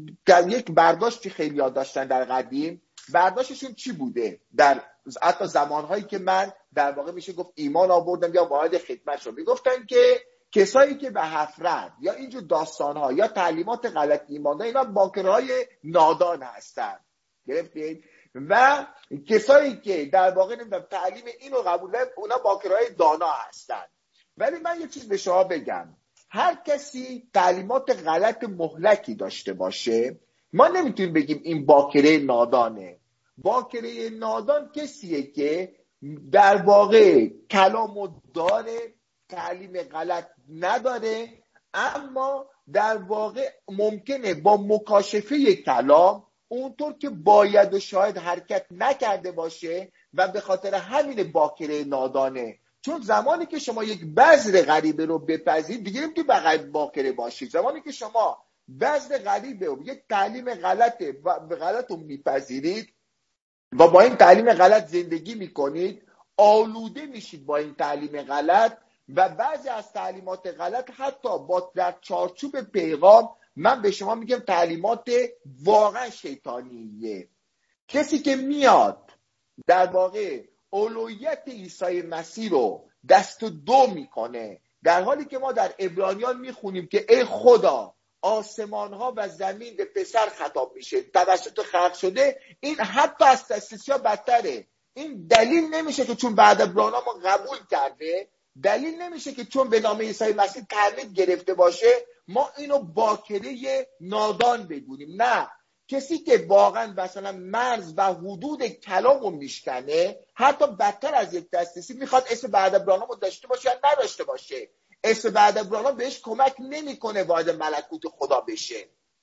یک برداشتی خیلی یاد داشتن در قدیم. برداشتشون چی بوده؟ در حتی زمانهایی که من در واقع میشه گفت ایمان آوردم یا وارد خدمت شدم، میگفتن که کسایی که به حفرت یا اینجور داستانها یا تعلیمات غلط ایمان دارن، اینا باکرهای نادان هستن، گرفتید؟ و کسایی که در واقع نمیدونم تعلیم اینو قبول دارن، اونا باکرهای دانا هستن. ولی من یه چیز به شما بگم، هر کسی تعلیمات غلط مهلکی داشته باشه، ما نمیتونیم بگیم این باکره نادانه. باکره نادان کسیه که در واقع کلامو داره، تعلیم غلط نداره، اما در واقع ممکنه با مکاشفه کلام اونطور که باید و شاید حرکت نکرده باشه و به خاطر همین باکره نادانه. چون زمانی که شما یک بذر غریبه رو بپذیرید، دیگه نمیتونید فقط باکره باشید. زمانی که شما بذر غریبه و یک تعلیم غلط رو میپذیرید و با این تعلیم غلط زندگی میکنید، آلوده میشید با این تعلیم غلط و بعضی از تعلیمات غلط حتی با در چارچوب پیغام، من به شما میگم تعلیمات واقعا شیطانیه. کسی که میاد در واقع اولویت عیسی مسیح رو دست دو میکنه، در حالی که ما در عبرانیان میخونیم که ای خدا آسمان ها و زمین به پسر خطاب میشه توسط خلق شده، این حتی از تستیسیا بدتره. این دلیل نمیشه که چون بعد ابراهام ما قبول کرده، دلیل نمیشه که چون به نام عیسی مسیح تعمید گرفته باشه ما اینو باکره نادان بدونیم. نه، کسی که واقعا مثلا مرز و حدود کلامو میشکنه، حتی بدتر از یک دسترسی، میخواد اسم بعد ابراهام رو داشته باشه یا نداشته باشه، اسم بعد ابراهام بهش کمک نمیکنه وارد ملکوت خدا بشه.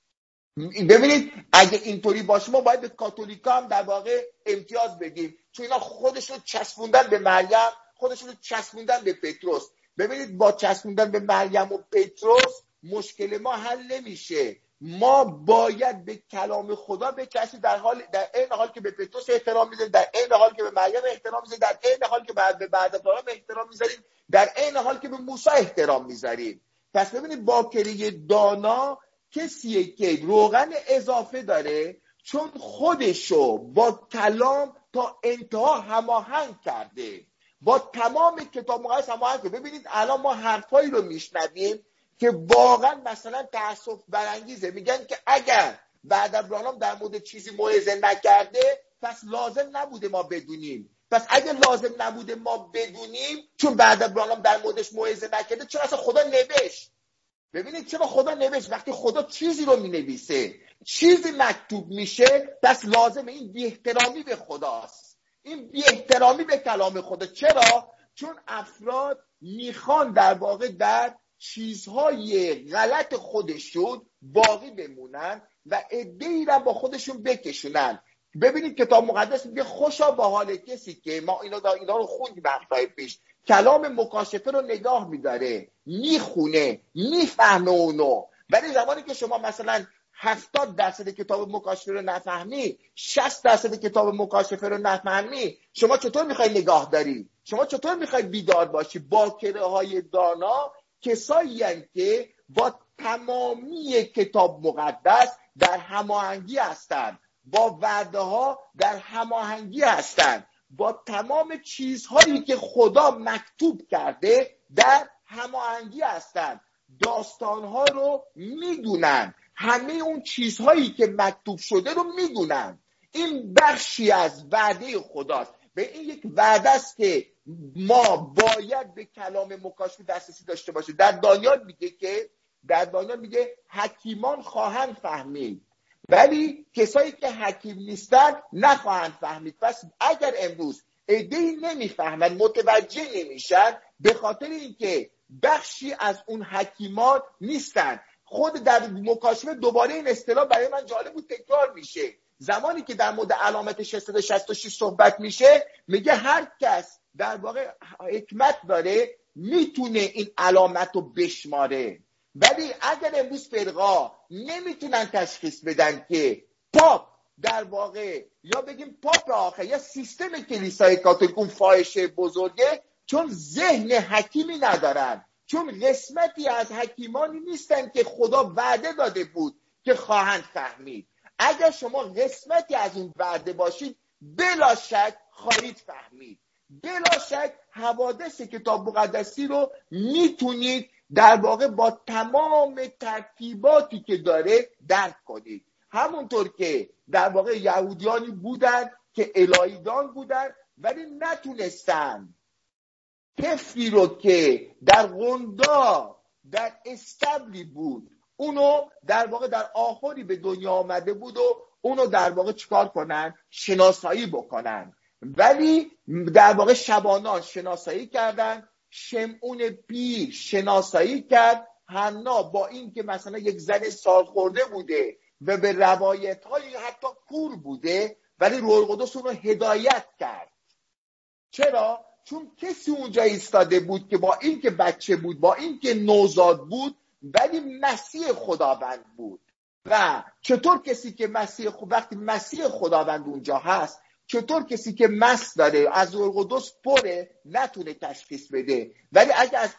ببینید اگه اینطوری باشه ما باید به کاتولیکا هم در واقع امتیاز بدیم، چون اینا خودشون چسبوندن به مریم، خودشون چسبوندن به پتروس. ببینید با چسبوندن به مریم و پتروس مشکل ما حل نمیشه. ما باید به کلام خدا بچسبیم، در این حال که به پتروس احترام میذاریم، در این حال که به مریم احترام میذاریم، در این حال که به بعد ابراهام احترام میذاریم، در این حال که به موسی احترام میذاریم. پس ببینید باکره دانا کسیه که روغن اضافه داره، چون خودشو با کلام تا انتها هماهنگ کرده، با تمام کتاب مقدس هماهنگ کرده. ببینید الان ما حرفایی رو میشنویم که واقعا مثلا تأسف برانگیزه. میگن که اگر بعد ابراهام در مورد چیزی موعظه نکرده پس لازم نبوده ما بدونیم. پس اگه لازم نبوده ما بدونیم چون بعد ابراهام در موردش موعظه نکرده، چون اصلا خدا نوشت؟ ببینید چرا خدا نوشت. وقتی خدا چیزی رو مینویسه، چیزی مکتوب میشه، پس لازمه این بی احترامی به خداست، این بی احترامی به کلام خدا. چرا؟ چون افراد میخوان در واقع در چیزهای غلط خودشون باقی بمونن و عده‌ای را با خودشون بکشونن. ببینید کتاب مقدس میگه خوشا به حال کسی که، ما اینا رو خوندیم وقتای پیش، کلام مکاشفه رو نگاه میداره، میخونه، میفهمه اونو. ولی زمانی که شما مثلا 70% کتاب مکاشفه رو نفهمی، 60% کتاب مکاشفه رو نفهمی، شما چطور میخوای نگاه داری؟ شما چطور میخوای بیدار باشی؟ باکره های دانا کسایی هستند که با تمامی کتاب مقدس در هماهنگی هستند، با وعده ها در هماهنگی هستند، با تمام چیزهایی که خدا مکتوب کرده در هماهنگی هستند، داستانها رو میدونن، همه اون چیزهایی که مکتوب شده رو میدونن. این بخشی از وعده خداست. به این یک وعده است که ما باید به کلام مکاشفه دسترسی داشته باشیم. در دانیال میگه حکیمان خواهند فهمید، ولی کسایی که حکیم نیستن نخواهند فهمید. پس اگر امروز عده‌ای نمیفهمن، متوجه نمیشن، به خاطر اینکه بخشی از اون حکیمان نیستن. خود در مکاشفه دوباره این اصطلاح برای من جالب بود تکرار میشه. زمانی که در مورد علامت 666 صحبت میشه، میگه هر کس در واقع حکمت داره میتونه این علامت رو بشماره. ولی اگر امروز فرقا نمیتونن تشخیص بدن که پاپ در واقع، یا بگیم پاپ آخر، یا سیستم کلیسای کاتولیک اون فاحشه بزرگه، چون ذهن حکیمی ندارن، چون قسمتی از حکیمانی نیستن که خدا وعده داده بود که خواهند فهمید. اگر شما قسمتی از اون وعده باشید، بلا شک خواهید فهمید. بلا شک حوادث کتاب مقدسی رو میتونید در واقع با تمام ترتیباتی که داره درک کنید. همونطور که در واقع یهودیانی بودن که الهیدان بودن ولی نتونستن طفلی رو که در قندا در استبلی بود، اونو در واقع در آخری به دنیا آمده بود و اونو در واقع چیکار کنن؟ شناسایی بکنن. ولی در واقع شبانان شناسایی کردن، شمعون پیر شناسایی کرد، حنا با این که مثلا یک زن سالخورده بوده و به روایت های حتی کور بوده، ولی روح القدس اونو هدایت کرد. چرا؟ چون کسی اونجا ایستاده بود که با این که بچه بود، با این که نوزاد بود، ولی مسیح خداوند بود. و چطور کسی که وقتی مسیح خداوند اونجا هست، چطور کسی که مست داره از روح القدس پره نتونه تشخیص بده؟ ولی اگه از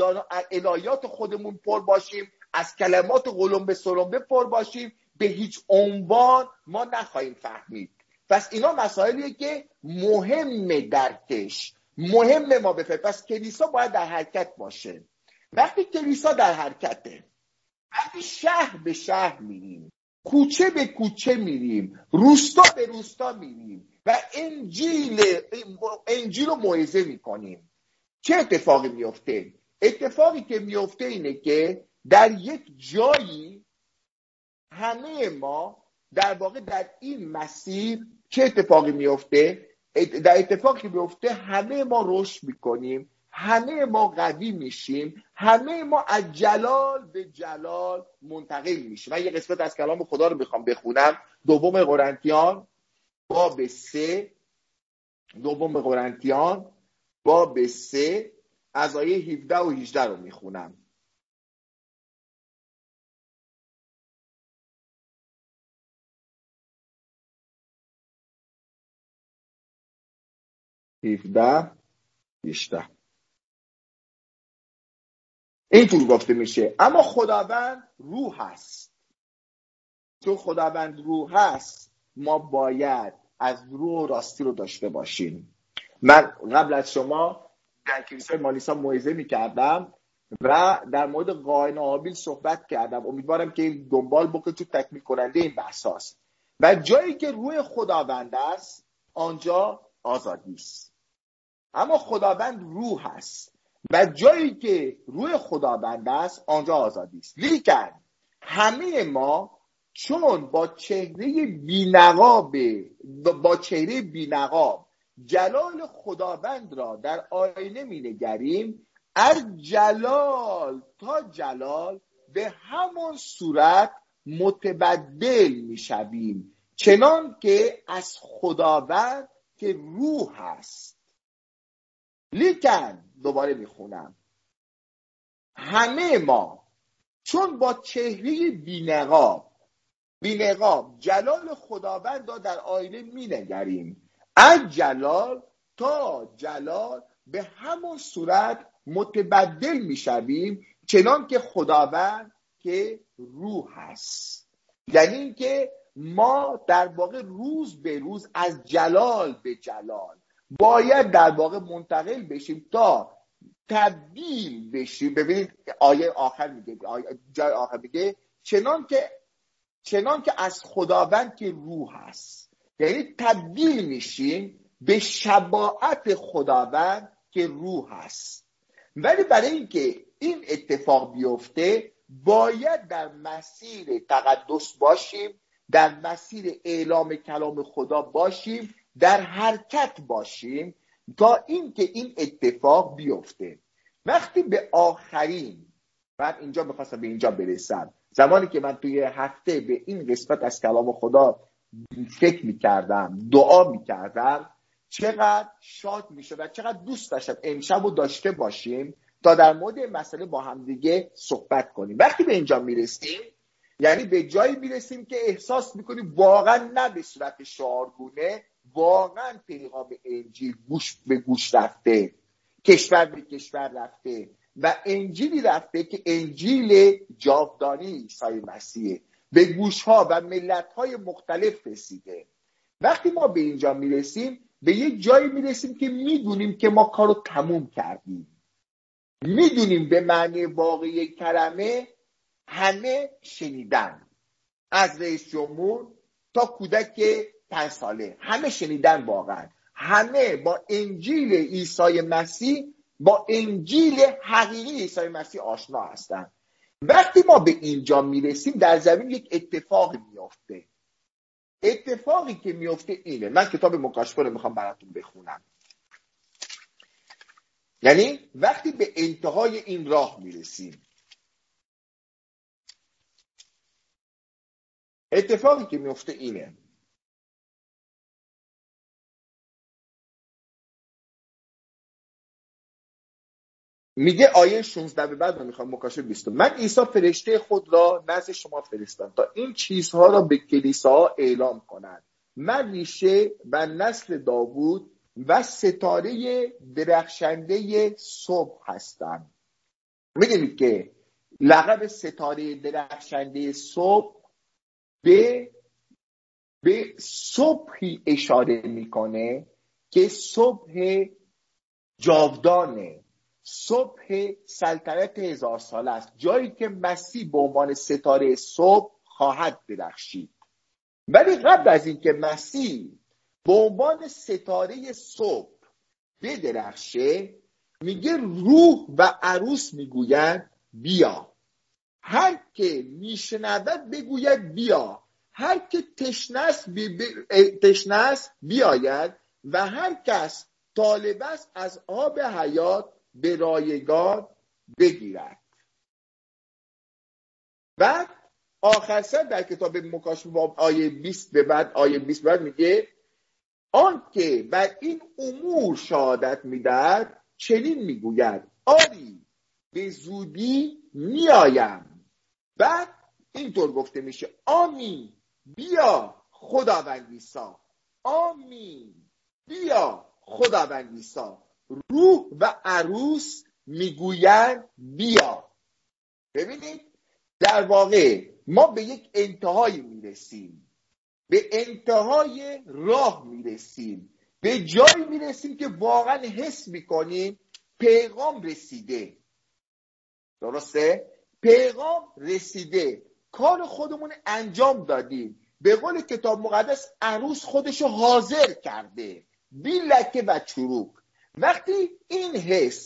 الهیات خودمون پر باشیم، از کلمات قلمبه سرمبه پر باشیم، به هیچ عنوان ما نخواهیم فهمید. پس اینا مسائلیه که مهمه درکش، مهمه ما بفهمیم. پس کلیسا باید در حرکت باشه. وقتی کلیسا در حرکته، وقتی شهر به شهر میریم، کوچه به کوچه میریم، روستا به روستا میریم و انجیل رو موعظه میکنیم، چه اتفاقی میفته؟ اتفاقی که میفته اینه که در یک جایی همه ما در واقع در این مسیر چه اتفاقی میفته؟ در اتفاقی که میفته همه ما رشد میکنیم، همه ما قوی میشیم، همه ما از جلال به جلال منتقل میشیم. من یه قسمت از کلام خدا رو میخوام بخونم. دوم قرنتیان باب 3 از آیه 17 و 18 رو میخونم. اینطور گفته میشه: اما خداوند روح است. چون خداوند روح است، ما باید از روح و راستی رو داشته باشیم. من قبل از شما در کلیسای مالیسا موعظه میکردم و در مورد قاین و هابیل صحبت کردم. امیدوارم که این دنبال بکنید، تو تکمیل کننده این بحث هست. و جایی که روح خداوند است، آنجا آزادی است. اما خداوند روح است و جایی که روح خداوند است آنجا آزادی است. لیکن همه ما چون با چهره بی‌نقاب جلال خداوند را در آینه می‌نگریم، از جلال تا جلال به همان صورت متبدل می‌شویم، چنان که از خداوند که روح است. لیکن دوباره میخونم، همه ما چون با چهره بی‌نقاب جلال خداوند را در آینه می‌نگریم، از جلال تا جلال به همون صورت متبدل می‌شویم، چنان که خداوند که روح است. یعنی اینکه ما در واقع روز به روز از جلال به جلال باید در واقع منتقل بشیم تا تبدیل بشیم. ببینید آیه آخر میگه، جای آخر میگه چنان که از خداوند که روح است، یعنی تبدیل میشیم به شباهت خداوند که روح است. ولی برای اینکه این اتفاق بیفته باید در مسیر تقدس باشیم، در مسیر اعلام کلام خدا باشیم، در حرکت باشیم تا اینکه این اتفاق بیفته. وقتی به آخرین، من اینجا میخواستم به اینجا برسم، زمانی که من توی هفته به این قسمت از کلام خدا فکر میکردم، دعا میکردم، چقدر شاد میشدم، چقدر دوست داشتم امشب رو داشته باشیم تا در مورد مسئله با هم دیگه صحبت کنیم. وقتی به اینجا میرسیم یعنی به جایی میرسیم که احساس میکنیم واقعا نه به صورت شعارگونه، واقعا پیغام انجیل گوش به گوش رفته، کشور به کشور رفته و انجیلی رفته که انجیل جاودانی عیسی مسیح به گوشها و ملت‌های مختلف رسیده. وقتی ما به اینجا میرسیم به یک جایی میرسیم که میدونیم که ما کارو تموم کردیم، میدونیم به معنی واقعی کلمه همه شنیدن، از رئیس جمهور تا کودک 5 ساله همه شنیدن، واقعا همه با انجیل عیسی مسیح، با انجیل حقیقی عیسی مسیح آشنا هستن. وقتی ما به اینجا میرسیم در زمین یک اتفاقی میفته. اتفاقی که میفته اینه، من کتاب مکاشفه رو میخوام براتون بخونم. یعنی وقتی به انتهای این راه میرسیم، اتفاقی که میفته اینه، میگه آیه 16 به بعد، من میخوام مکاشفه 20. من عیسی فرشته خود را نزد شما فرستادم تا این چیزها را به کلیساها اعلام کند. من ریشه و نسل داوود و ستاره درخشنده صبح هستم. میدونید که لقب ستاره درخشنده صبح به صبحی اشاره میکنه که صبح جاودانه، صبح سلطنت 1000 ساله است، جایی که مسیح به عنوان ستاره صبح خواهد درخشید. ولی قبل از اینکه مسیح به عنوان ستاره صبح بدرخشه، میگه روح و عروس میگویند بیا. هر که میشنود بگوید بیا، هر که تشنه است بیاید و هر کس طالب است از آب حیات به رایگان بگیرد. و آخر سر در کتاب مکاشفه آیه 20 به بعد میگه آن که بر این امور شهادت میدهد چنین میگوید آری به زودی میایم. بعد اینطور گفته میشه آمین بیا خداوند عیسی، آمین بیا خداوند عیسی. روح و عروس میگویند بیا. ببینید در واقع ما به یک انتهایی میرسیم، به انتهای راه میرسیم، به جایی میرسیم که واقعا حس میکنیم پیغام رسیده. درسته؟ پیغام رسیده، کار خودمون انجام دادیم. به قول کتاب مقدس عروس خودشو حاضر کرده بی لکه و چروک. وقتی این حس،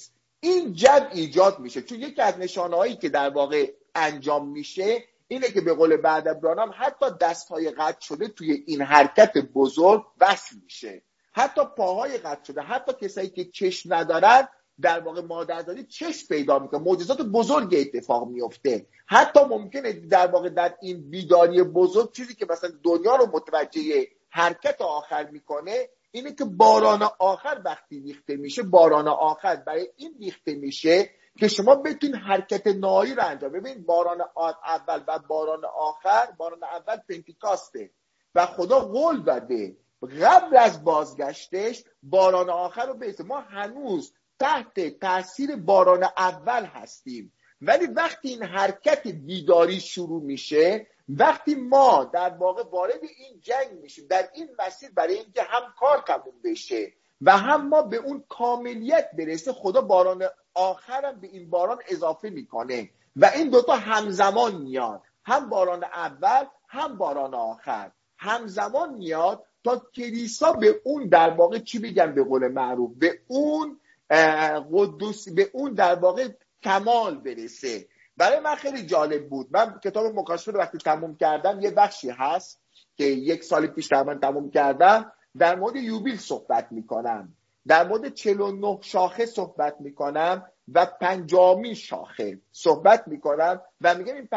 این جمع ایجاد میشه. چون یکی از نشانه‌هایی که در واقع انجام میشه اینه که به قول بعد برانام حتی دست‌های قطع شده توی این حرکت بزرگ وصل میشه، حتی پاهای قطع شده، حتی کسایی که چشم ندارن در واقع مادرزادی چشم پیدا میکنه، معجزات بزرگ اتفاق میفته. حتی ممکنه در واقع در این بیداری بزرگ چیزی که مثلا دنیا رو متوجه حرکت آخر میکنه اینه که باران آخر وقتی ریخته میشه، باران آخر برای این ریخته میشه که شما بتونید حرکت نهایی رو انجام ببینید. باران اول و باران آخر، باران اول پنتیکاسته و خدا قول داده قبل از بازگشتش باران آخر رو برسه. ما هنوز تحت تاثیر باران اول هستیم، ولی وقتی این حرکت بیداری شروع میشه، وقتی ما در واقع وارد این جنگ میشیم در این مسیر برای اینکه هم کار تموم بشه و هم ما به اون کاملیت برسه، خدا باران آخر هم به این باران اضافه میکنه و این دوتا همزمان میاد، هم باران اول هم باران آخر همزمان میاد تا کلیسا به اون در واقع چی بگم به قول معروف به اون قدوس، به اون در واقع کمال برسه. برای من خیلی جالب بود. من کتاب مکاشفه رو وقتی تموم کردم یه بخشی هست که 1 سال پیش تقریبا تموم کردم، در مورد یوبیل صحبت میکنم، در مورد 49 شاخه صحبت میکنم و 50مین شاخه صحبت میکنم و میگم این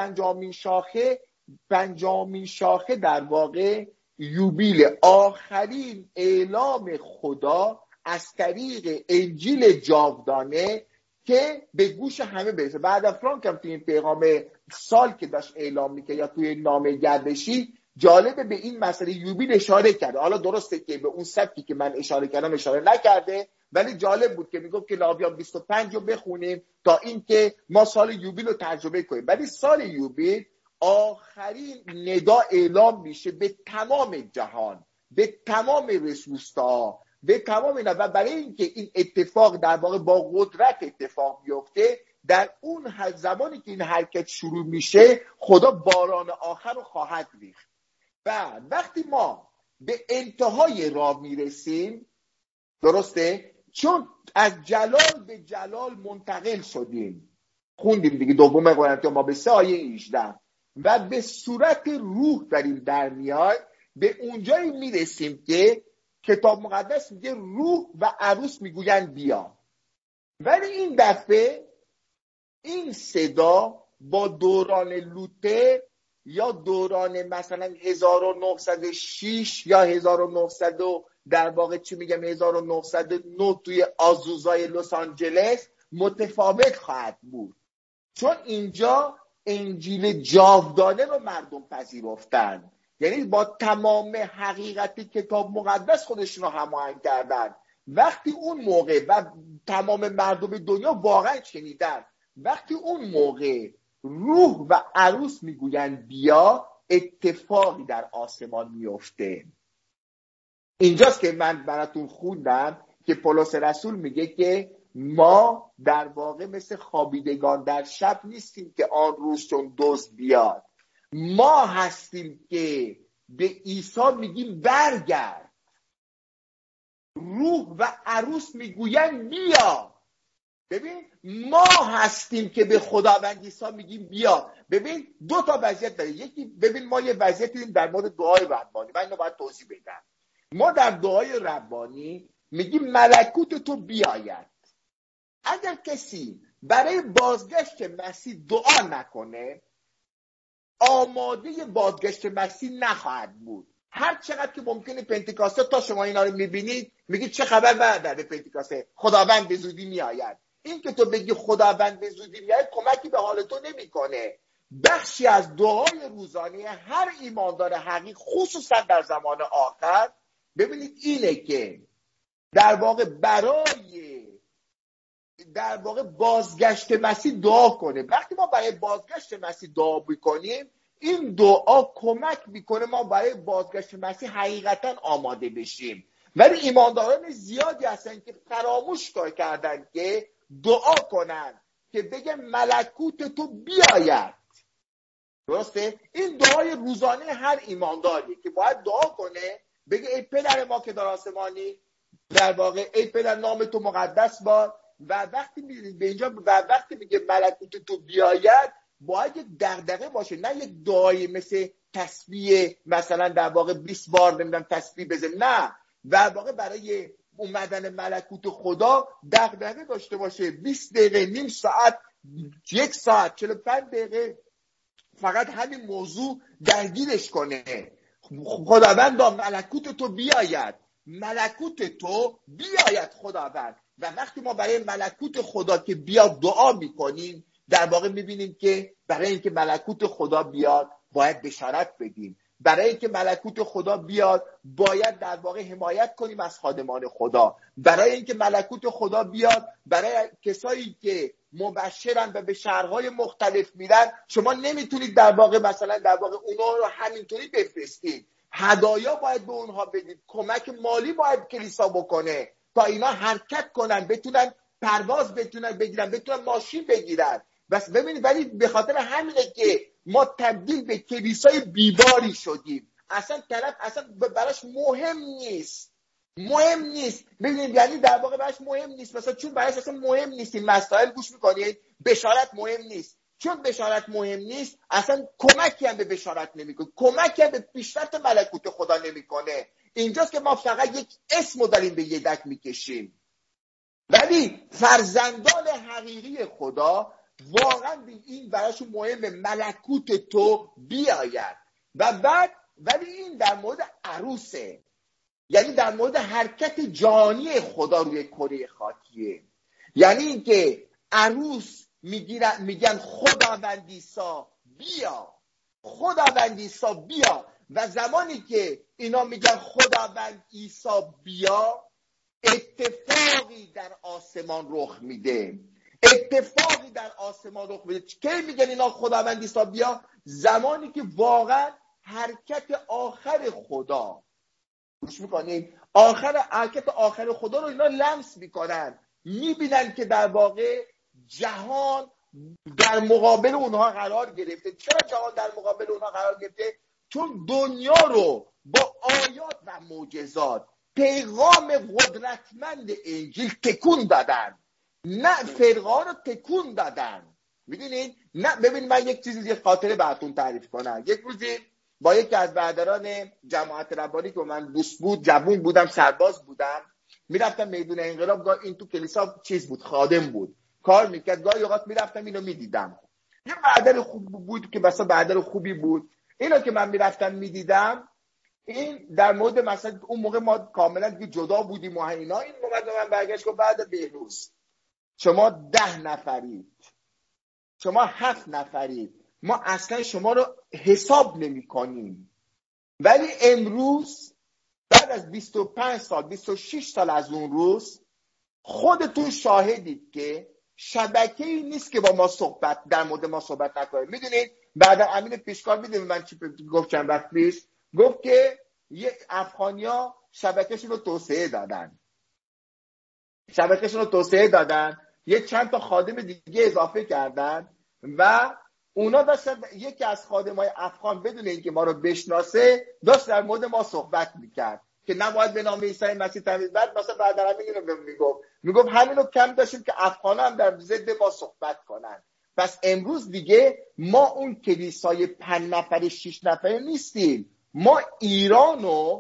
50مین شاخه در واقع یوبیل، آخرین اعلام خدا از طریق انجیل جاودانه که به گوش همه برسه. بعد فرانک هم توی این پیغام سال که داشت اعلام میکنه یا توی نامه گردشی جالبه به این مسئله یوبیل اشاره کرده. حالا درسته که به اون سبکی که من اشاره کردم اشاره نکرده، ولی جالب بود که میگفت که لاویان 25 رو بخونیم تا اینکه ما سال یوبیل رو تجربه کنیم. ولی سال یوبیل آخرین ندا اعلام میشه به تمام جهان، به تمام روستا، به تمام اینا. و برای اینکه این اتفاق در واقع با قدرت اتفاق بیفته، در اون زمانی که این حرکت شروع میشه خدا باران آخر رو خواهد ریخت. و وقتی ما به انتهای راه میرسیم، درسته، چون از جلال به جلال منتقل شدیم، خوندیم دیگه دوم قرنتیان ما به 3 آیه 18 و به صورت روح داریم در میاد، به اونجایی میرسیم که کتاب مقدس میگه روح و عروس میگوین بیا. ولی این دفعه این صدا با دوران لوتر یا دوران مثلا 1906 یا 1900 در واقع چی میگم 1909 توی آزوزای لس آنجلس متفاوت خواهد بود، چون اینجا انجیل جاودانه رو مردم پذیرفتن، یعنی با تمام حقیقت کتاب مقدس خودشون رو هماهنگ کردن. وقتی اون موقع و تمام مردم دنیا واقعا شنیدن، وقتی اون موقع روح و عروس میگوین بیا، اتفاقی در آسمان میفته. اینجاست که من براتون خوندم که پولس رسول میگه که ما در واقع مثل خوابیدگان در شب نیستیم که آن روز چون دزد بیاد. ما هستیم که به عیسی میگیم برگرد. روح و عروس میگوین بیا. ببین ما هستیم که به خداوند عیسی میگیم بیا. ببین 2 تا وضعیت داره. یکی ببین ما یه وضعیتی داریم در مورد دعای ربانی، من اینو باید توضیح بدم. ما در دعای ربانی میگیم ملکوت تو بیاید. اگر کسی برای بازگشت مسیح دعا نکنه، آماده بازگشت مسیح نخواهد بود. هر چقدر که ممکنه پنتیکاسته تا شما اینا رو میبینید میگید چه خبر برادر پنتیکاسته، خداوند به زودی میآید. این که تو بگی خداوند به زودی میآید کمکی به حال تو نمیکنه. بخشی از دعای روزانه هر ایماندار حقیقی خصوصا در زمان آخر ببینید اینه که در واقع برای در واقع بازگشت مسیح دعا کنه. وقتی ما برای بازگشت مسیح دعا میکنیم، این دعا کمک میکنه ما برای بازگشت مسیح حقیقتا آماده بشیم. ولی ایمانداران زیادی هستن که فراموش کردن که دعا کنن، که بگن ملکوت تو بیاید. درسته؟ این دعای روزانه هر ایمانداری که باید دعا کنه، بگه ای پدر ما که در آسمانی، در واقع ای پدر نام تو مقدس باد، و وقتی میرید به اینجا و وقتی میگه ملکوت تو بیاید، باید یک دغدغه باشه، نه یک دعایی مثل تسبیح مثلا در واقع 20 بار نمیدونم تسبیح بزن، نه، در واقع برای اومدن ملکوت خدا دغدغه داشته باشه. 20 دقیقه، نیم ساعت، 1 ساعت، 45 دقیقه فقط همین موضوع درگیرش کنه. خداوند ملکوت تو بیاید، ملکوت تو بیاید خداوند. و وقتی ما برای ملکوت خدا که بیاد دعا میکنیم، در واقع میبینیم که برای اینکه ملکوت خدا بیاد باید بشارت بدیم، برای اینکه ملکوت خدا بیاد باید در واقع حمایت کنیم از خادمان خدا، برای اینکه ملکوت خدا بیاد برای کسایی که مبشرن و به شهرهای مختلف میرن، شما نمیتونید در واقع مثلا در واقع اونا رو همینطوری بفرستید، هدایا باید به اونها بدید، کمک مالی باید کلیسا بکنه تا اینا حرکت کنن، بتونن پرواز بتونن بگیرن، بتونن ماشین بگیرن. بس ببینید، ولی به خاطر همینه که ما تبدیل به کلیسای بیباری شدیم. اصلا طرف اصلا براش مهم نیست. ببینید یعنی در واقع براش مهم نیست، مثلا چون براش اصلا مهم نیست این مسائل، گوش میکنید، بشارت مهم نیست. چون بشارت مهم نیست، اصلا کمکی هم به بشارت نمیکنه، کمکی هم به پیشرفت ملکوت خدا نمیکنه. اینجاست که ما فقط یک اسمو داریم به یدک میکشیم. ولی فرزندان حقیقی خدا واقعا این براشون مهمه ملکوت تو بیاید. و بعد ولی این در مورد عروسه، یعنی در مورد حرکت جانی خدا روی کره خاکیه. یعنی اینکه عروس میگن خداوند عیسی بیا، خداوند عیسی بیا. و زمانی که اینا میگن خداوند عیسی بیا، اتفاقی در آسمان رخ میده، اتفاقی در آسمان رخ میده. کی میگن اینا خداوند عیسی بیا؟ زمانی که واقعا حرکت آخر خدا، گوش میکنید، حرکت آخر خدا رو اینا لمس میکنن، میبینن که در واقع جهان در مقابل اونها قرار گرفته. چرا جهان در مقابل اونها قرار گرفته؟ چون دنیا رو با آیات و معجزات، پیغام قدرتمند انجیل تکون دادن، نه فرقه رو تکون دادن. میدونید؟ نه ببینید، من یک چیزی خاطره براتون تعریف کنم. یک روزی با یکی از برادران جماعت ربانی که من دوست بود، جوون بودم، سرباز بودم، میرفتم میدون انقلاب. این تو کلیسا چیز بود، خادم بود، کار میکرد. گاهی اوقات میرفتم اینو میدیدم. یه برادر خوب بود که مثلا برادر خوبی بود. اینو که من میرفتم میدیدم، این در مورد مثلا اون موقع ما کاملا دیگه جدا بودیم و اینا، این موقع من برگشت که بعد بهروز شما 10 نفرید، شما 7 نفرید، ما اصلا شما رو حساب نمی کنیم. ولی امروز بعد از 25 سال 26 سال از اون روز خودتون شاهدید که شبکه‌ای نیست که با ما صحبت در مورد ما صحبت نکنه. میدونید بعد امین پیشکار میدونید من چی گفت چند وقت پیش؟ گفت که یه افغانیا شبکه‌شون رو توسعه دادن، یه چند تا خادم دیگه اضافه کردن و اونا داشتن، یکی از خادمای افغان بدون اینکه ما رو بشناسه داشت در مورد ما صحبت میکرد که نباید به نام عیسی مسیح تبعید. بعد مثلا بعد همین میگفت همین رو کم داشتیم که افغانا هم در ضد ما صحبت کنن. پس امروز دیگه ما اون کلیسای 5 نفر 6 نفره نیستیم، ما ایرانو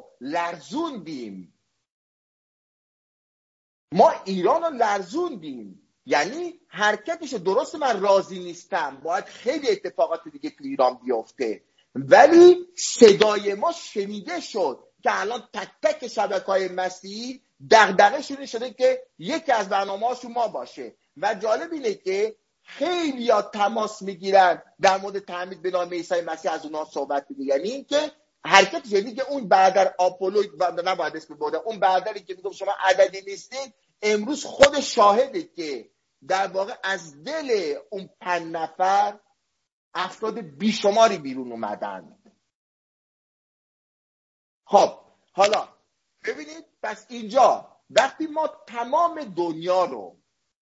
لرزوندیم. یعنی حرکتش درست، من راضی نیستم، باید خیلی اتفاقات دیگه تو ایران بیفته، ولی صدای ما شنیده شد که الان تک تک شبکه‌های مسیحی دغدغه‌شون شده که یکی از برنامه‌هاشون ما باشه. و جالب اینه که خیلی ها تماس میگیرن در مورد تعمید به نام عیسی مسیح، از اونها صحبت میگه. یعنی این که حرکت جدی که اون برادر آپولو نباید اسم بوده، اون برادری که میگم شما عددی نیستین، امروز خود شاهده که در واقع از دل اون 5 نفر افراد بیشماری بیرون اومدن. خب حالا ببینید، پس اینجا وقتی ما تمام دنیا رو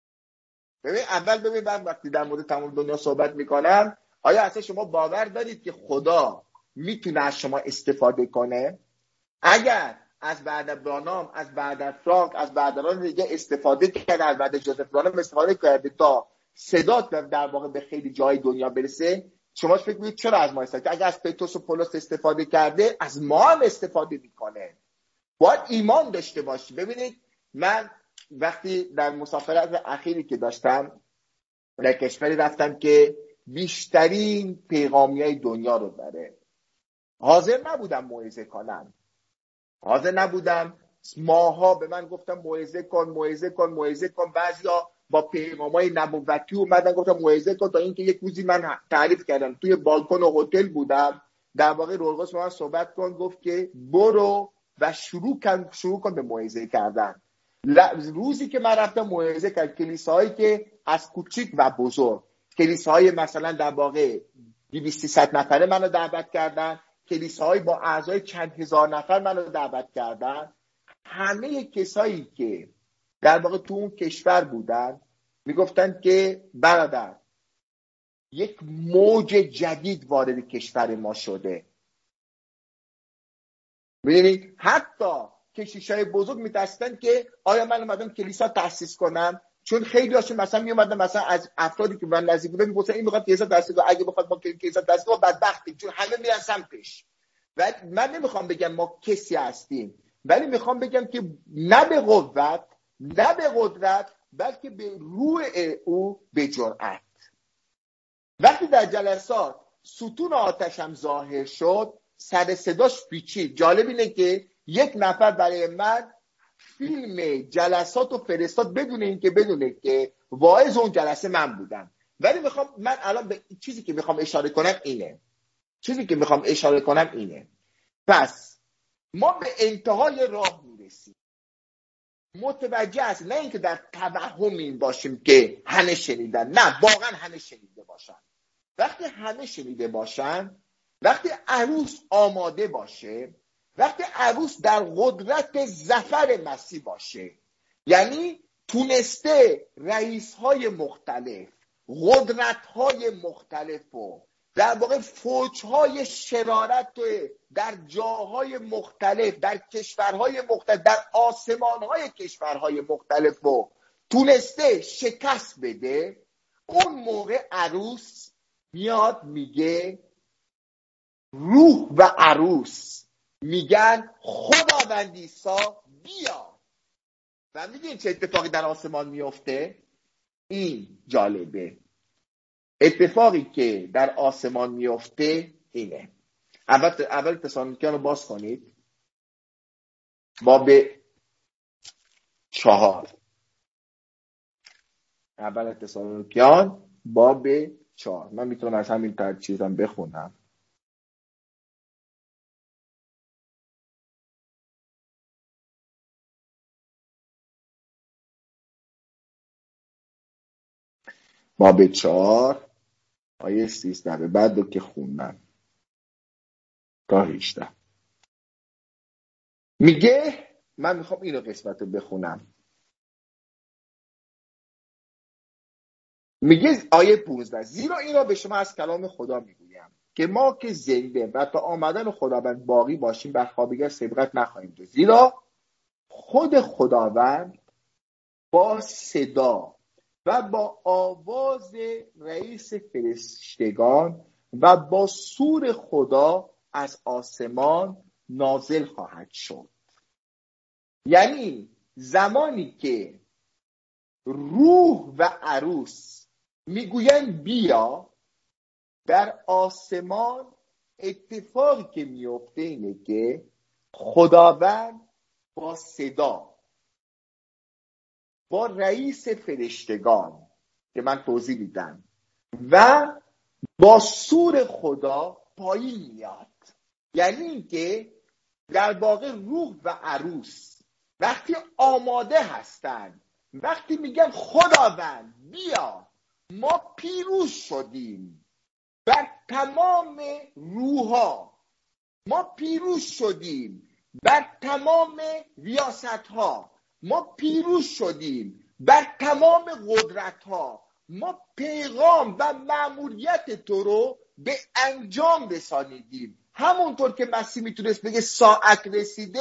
ببین وقتی در مورد تمام دنیا صحبت میکنم، آیا اصلا شما باور دارید که خدا میتونه از شما استفاده کنه؟ اگر از بعد برانام، از بعد فرانک، از بعدران دیگه استفاده کرده، از بعد جوزف برانام استفاده کرده تا صدا در واقع به خیلی جای دنیا برسه. شما فکر می‌کنید چرا از ما استفاده؟ اگه از پتروس و پولس استفاده کرده، از ما هم استفاده میکنه. باید ایمان داشته باشی. ببینید من وقتی در مسافرت اخیری که داشتم در کشوری رفتم که بیشترین پیغامیای دنیا رو داره، حاضر نبودم موعظه کنم، حاضر نبودم. ماها به من گفتم موعظه کن. بعضیا با پیغامای نبوتی اومدن گفتم موعظه کن، تا اینکه یک روزی من تعریف کردم توی بالکن هتل بودم، در واقع رولگاس با من صحبت کن، گفت که برو و شروع کن به موعظه کردن. روزی که من رفتم موعظه کردم، کلیساهایی که از کوچیک و بزرگ، کلیساهای مثلا در واقع 200-300 نفره منو دعوت کردن، کلیساهای با اعضای چند هزار نفر منو دعوت کردن، همه کسایی که در واقع تو اون کشور بودن میگفتن که برادر یک موج جدید وارد کشور ما شده. میدونید حتی کشیشای بزرگ میترسیدن که آیا من اومدم کلیسا تأسیس کنم، چون خیلی هاشون مثلا میومدن مثلا از افرادی که من نزدیک بودن میگفتن این میخواد کلیسا تأسیس کنه، اگه بخواد ما کلیسا تأسیس کنه بدبختیم، چون همه میرن سمتش. و من نمیخوام بگم ما کسی هستیم، ولی میخوام بگم که نه به قدرت بلکه به روح او به جرأت. وقتی در جلسات ستون آتش هم ظاهر شد، سر صداش پیچید. جالب اینه که یک نفر برای من فیلم جلسات و فرستاد بدونه که واعظ اون جلسه من بودم. ولی من الان به چیزی که میخوام اشاره کنم اینه. پس ما به انتهای راه میرسیم. متوجه است، نه اینکه در توهم این باشیم که همه شنیدن، نه، واقعا همه شنیده باشن. وقتی همه شنیده باشن، وقتی عروس آماده باشه، وقتی عروس در قدرت ظفر مسیح باشه، یعنی تونسته رئیس‌های مختلف، قدرت‌های مختلف و در واقع فوج‌های شرارت در جاهای مختلف، در کشورهای مختلف، در آسمان‌های کشورهای مختلف و تونسته شکست بده، اون موقع عروس میاد میگه، روح و عروس میگن خداوند عیسی بیا. و میدونید چه اتفاقی در آسمان میفته؟ این جالبه. اتفاقی که در آسمان میفته اینه. اول تسالونیکیان رو باز کنید، باب 4. اول تسالونیکیان باب 4. من میتونم از همین چیزم بخونم. باب 4 آیه 13 به بعد رو که خوندم تا 18 میگه، من میخوام اینو قسمت رو بخونم. میگه آیه 15: زیرا این را به شما از کلام خدا میگویم که ما که زنده و تا آمدن خداوند باقی باشیم بر خوابیگر سبقت نخواهیم داشت، زیرا خود خداوند با صدا و با آواز رئیس فرشتگان و با سور خدا از آسمان نازل خواهد شد. یعنی زمانی که روح و عروس میگوین بیا، در آسمان اتفاقی که میفته اینه که خداوند با صدا، با رئیس فرشتگان که من توضیح میدم و با سور خدا پایین میاد. یعنی اینکه در واقع روح و عروس وقتی آماده هستن، وقتی میگن خداوند بیا، ما پیروز شدیم بر تمام روح‌ها، ما پیروز شدیم بر تمام ریاست‌ها، ما پیروز شدیم بر تمام قدرت‌ها، ما پیغام و مأموریت تو رو به انجام رسانیدیم. همونطور که مسیح میتونست بگه ساعت رسیده،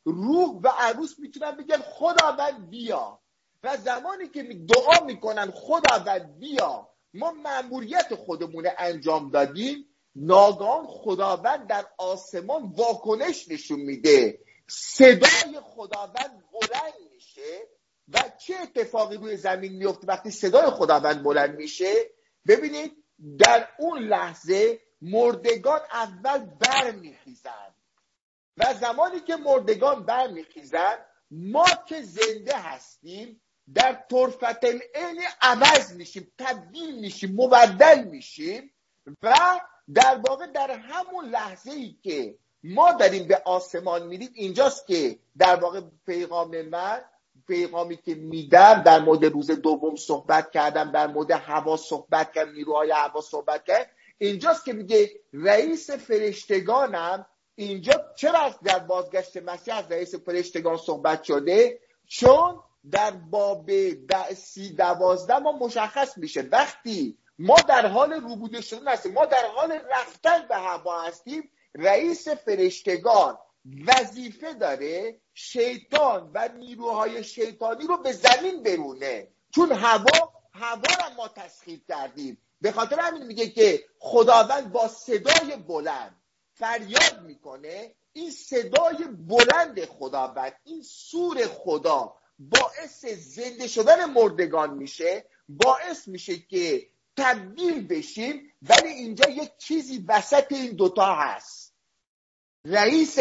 روح و عروس میتونن بگن خداوند بیا، و زمانی که دعا میکنن خداوند بیا ما مأموریت خودمون انجام دادیم، ناگهان خداوند در آسمان واکنش نشون میده، صدای خداوند بلند میشه. و چه اتفاقی روی زمین میفته وقتی صدای خداوند بلند میشه؟ ببینید در اون لحظه مردگان اول برمیخیزن، و زمانی که مردگان برمیخیزن ما که زنده هستیم در طرفت العین عوض میشیم، تبدیل میشیم، مبدل میشیم. و در واقع در همون لحظه ای که ما داریم به آسمان میریم، اینجاست که در واقع پیغامی که میدم در مورد روز دوم صحبت کردم، در مورد هوا صحبت کردم، نیروهای هوا صحبت کردم. اینجاست که میگه رئیس فرشتگانم. اینجا چرا در بازگشت مسیح از رئیس فرشتگان صحبت شده؟ چون در باب 12 ما مشخص میشه وقتی ما در حال روبوده شدن هستیم، ما در حال رفتن به هوا هستیم، رئیس فرشتگان وظیفه داره شیطان و نیروهای شیطانی رو به زمین برونه، چون هوا رو ما تسخیر کردیم. به خاطر همین میگه که خداوند با صدای بلند فریاد میکنه. این صدای بلند خداوند، این سور خدا باعث زنده شدن مردگان میشه، باعث میشه که تبدیل بشیم. ولی اینجا یک چیزی وسط این دوتا هست. رئیس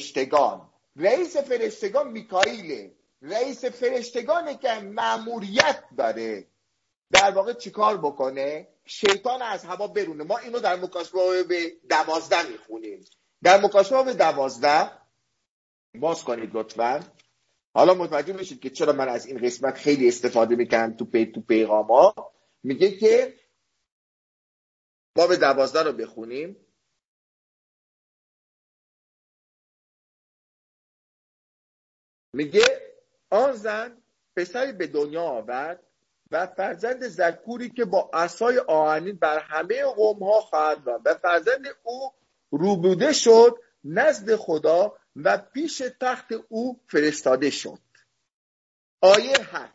فرشتگان میکائیله. رئیس فرشتگانه که مأموریت داره در واقع چیکار بکنه؟ شیطان از هوا برونه. ما اینو در مکاشفه به 12 میخونیم. در مکاشفه به 12 باز کنید لطفاً. حالا متوجه بشید که چرا من از این قسمت خیلی استفاده میکنم تو پیغاما. میگه که باب 12 رو بخونیم. میگه آن زن پسری به دنیا آورد و فرزند ذکوری که با عصای آهنین بر همه قوم‌ها خواهد راند، و فرزند او روبوده شد نزد خدا و پیش تخت او فرستاده شد. آیه 7.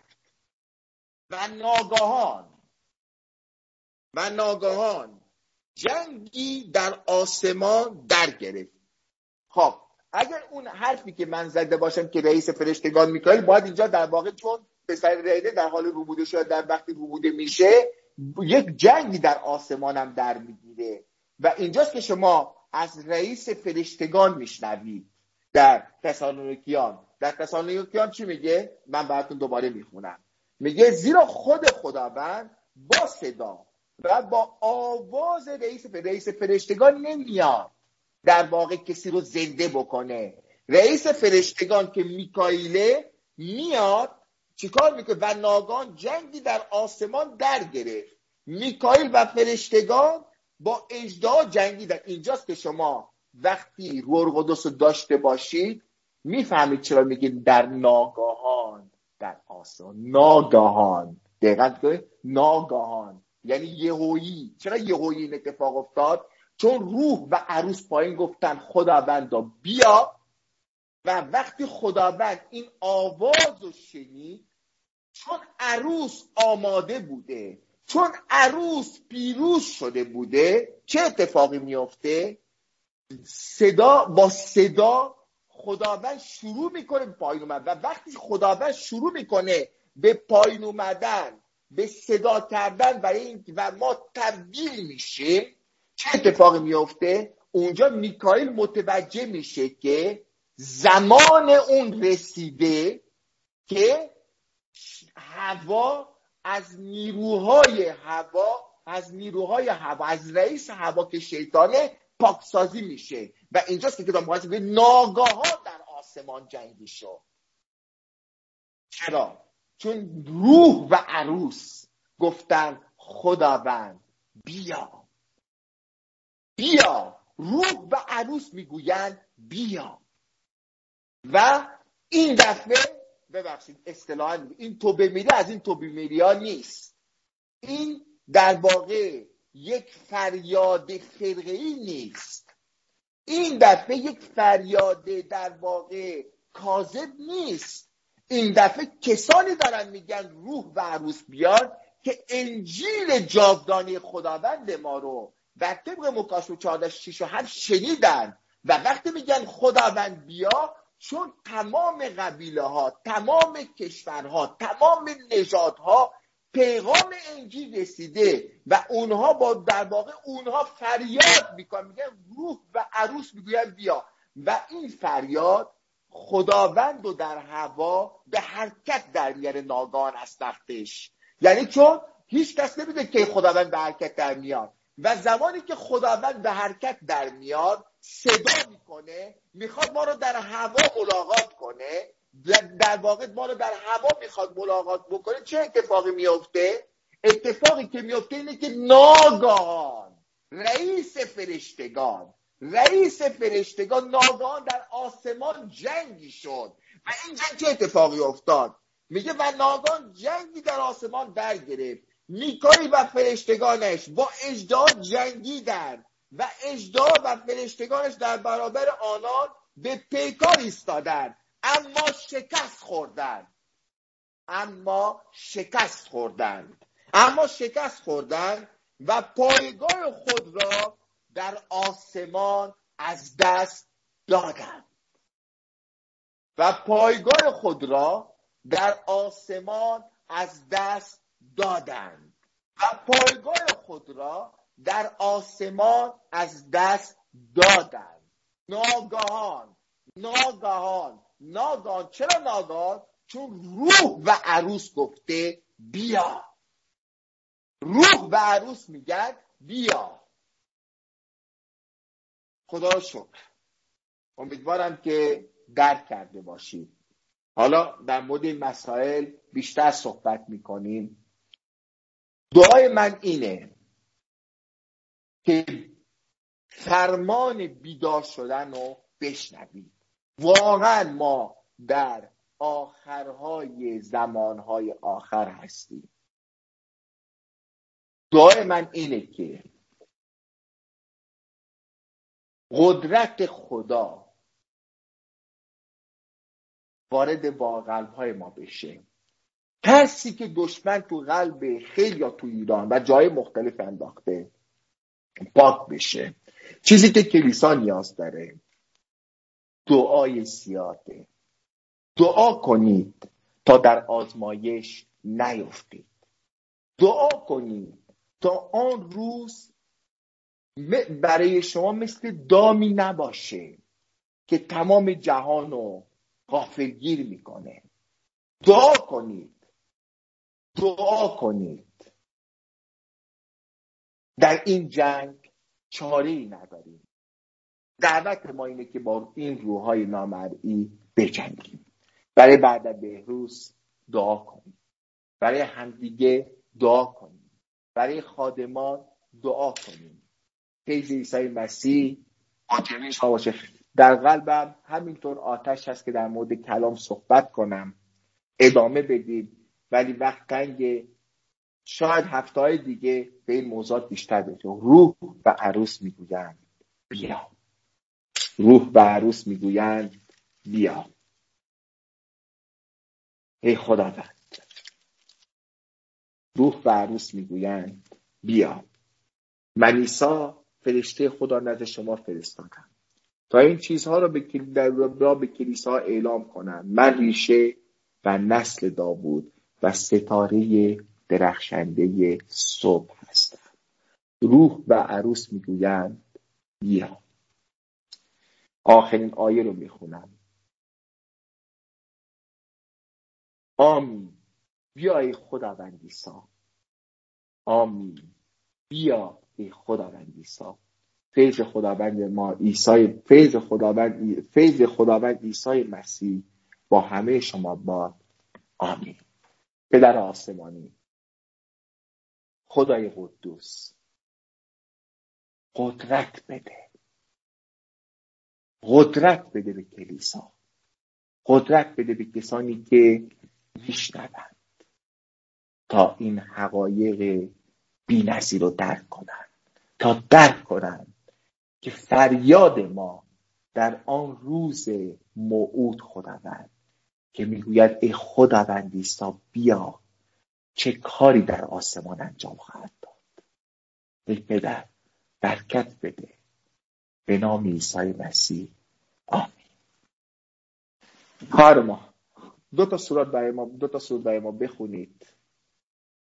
و ناگهان جنگی در آسمان در گرفت. خب اگر اون حرفی که من زده باشم که رئیس فرشتگان میکائیل، باید اینجا در واقع چون پسر رئیده در حال روبوده شد، در وقتی روبوده میشه یک جنگی در آسمان هم در میگیره. و اینجاست که شما از رئیس فرشتگان میشنوید. در تسالونیکیان چی میگه؟ من براتون دوباره میخونم. میگه زیرا خود خداوند با صدا و با آواز رئیس فرشتگان نمیاد در واقع کسی رو زنده بکنه. رئیس فرشتگان که میکائیله میاد چیکار میکنه؟ و ناگهان جنگی در آسمان در گرفت. میکائیل و فرشتگان با اژدها جنگیدن. اینجاست که شما وقتی روح القدس رو داشته باشید میفهمید چرا میگید در ناگهان در آسمان. ناگهان، دقیقاً ناگهان یعنی یهویی. چرا یهویی این اتفاق افتاد؟ چون روح و عروس پایین گفتن خداوندا بیا، و وقتی خداوند این آواز رو شنید، چون عروس آماده بوده، چون عروس پیروز شده بوده، چه اتفاقی میفته؟ با صدا خداوند شروع میکنه به پایین اومدن. و وقتی خداوند شروع میکنه به پایین اومدن، به صدا کردن برای این و ما تبدیل میشیم، چه اتفاقی میفته؟ اونجا میکائیل متوجه میشه که زمان اون رسیده که هوا از نیروهای هوا از رئیس هوا که شیطانه پاکسازی میشه. و اینجاست که کتاب مقدس میگه ناگهان در آسمان جنگی شد. چرا؟ چون روح و عروس گفتن خداوند بیا. روح و عروس میگویند بیا. و این دفعه ببخشید اصطلاحاً این توبه میری از این توبه میری ها نیست. این در واقع یک فریاد فرقه‌ای نیست. این دفعه یک فریاد در واقع کاذب نیست. این دفعه کسانی دارن میگن روح و عروس بیاد که انجیل جاودانی خداوند ما رو و طبق مکاشفه 14:6-7 شنیدن و وقتی میگن خداوند بیا، چون تمام قبیله ها، تمام کشورها، تمام نژادها پیغام انجیل رسیده و اونها با در واقع اونها فریاد میکنن، میگن روح و عروس میگوین بیا و این فریاد خداوند رو در هوا به حرکت در میاره ناگهان از تختش. یعنی چون هیچ کس نمیده که خداوند به حرکت در میاد و زمانی که خداوند به حرکت در میاد صدا میکنه، میخواد ما رو در هوا ملاقات کنه، در واقع ما رو در هوا میخواد ملاقات بکنه. چه اتفاقی میفته؟ اتفاقی که میفته اینه که ناگهان رئیس فرشتگان ناگهان در آسمان جنگی شد. و این جنگ چه اتفاقی افتاد؟ میگه و ناگهان جنگی در آسمان در گرفت، میکائیل و فرشتگانش با اژدها جنگیدند و اژدها و فرشتگانش در برابر آنان به پیکار ایستادند، اما شکست خوردند و پایگاه خود را در آسمان از دست دادند. ناگهان. چرا ناگهان؟ چون روح و عروس گفته بیا. روح و عروس میگن بیا. خدا رو شکر. امیدوارم که درک کرده باشید. حالا در مورد این مسائل بیشتر صحبت میکنیم. دعای من اینه که فرمان بیدار شدن رو بشنوید. واقعا ما در آخرهای زمانهای آخر هستیم. دعای من اینه که قدرت خدا وارد با قلبهای ما بشه. ترسی که دشمن تو قلب خیلی یا تو ایران و جای مختلف انداخته پاک بشه. چیزی که کلیسا نیاز داره دعای زیاده. دعا کنید تا در آزمایش نیفتید. دعا کنید تا آن روز برای شما مثل دامی نباشه که تمام جهان رو غافلگیر میکنه. دعا کنید. در این جنگ چاره‌ای نداریم. دعوت ما اینه که با این روح‌های نامرئی بجنگیم. برای بعد بهروز دعا کنیم. برای همدیگه دعا کنیم. برای خادمان دعا کنیم. فیض عیسی مسیح آتش باشه. در قلبم همینطور آتش هست که در مورد کلام صحبت کنم، ادامه بدیم، ولی وقت تنگه. شاید هفته‌های دیگه به این موضوعات بیشتر بشه. روح و عروس میگویند بیا. ای خداوند، روح و عروس میگویند بیا. من عیسی فرشته خدا نزد شما فرستادم تا این چیزها را به کلیسا اعلام کنم. من ریشه و نسل داوود و ستاره درخشنده صبح هستم. روح و عروس میگویند بیا. آخرین آیه رو میخونم. آمین. بیا ای خداوند عیسی. آمین. بیا ای خداوند عیسی. فیض خداوند ما عیسی، فیض خداوند عیسی مسیح با همه شما باد. آمین. پدر آسمانی، خدای قدوس، قدرت بده به کلیسا. قدرت بده به کسانی که میشنوند تا این حقایق بی‌نظیر رو درک کنند. تا درک کنند که فریاد ما در آن روز موعود خداوند که میگوید ای خداوند عیسی بیا، چه کاری در آسمان انجام خواهد داد. ای پدر برکت بده، به نام عیسی مسیح آمین. خواهر ما دو تا سورت برای ما بخونید.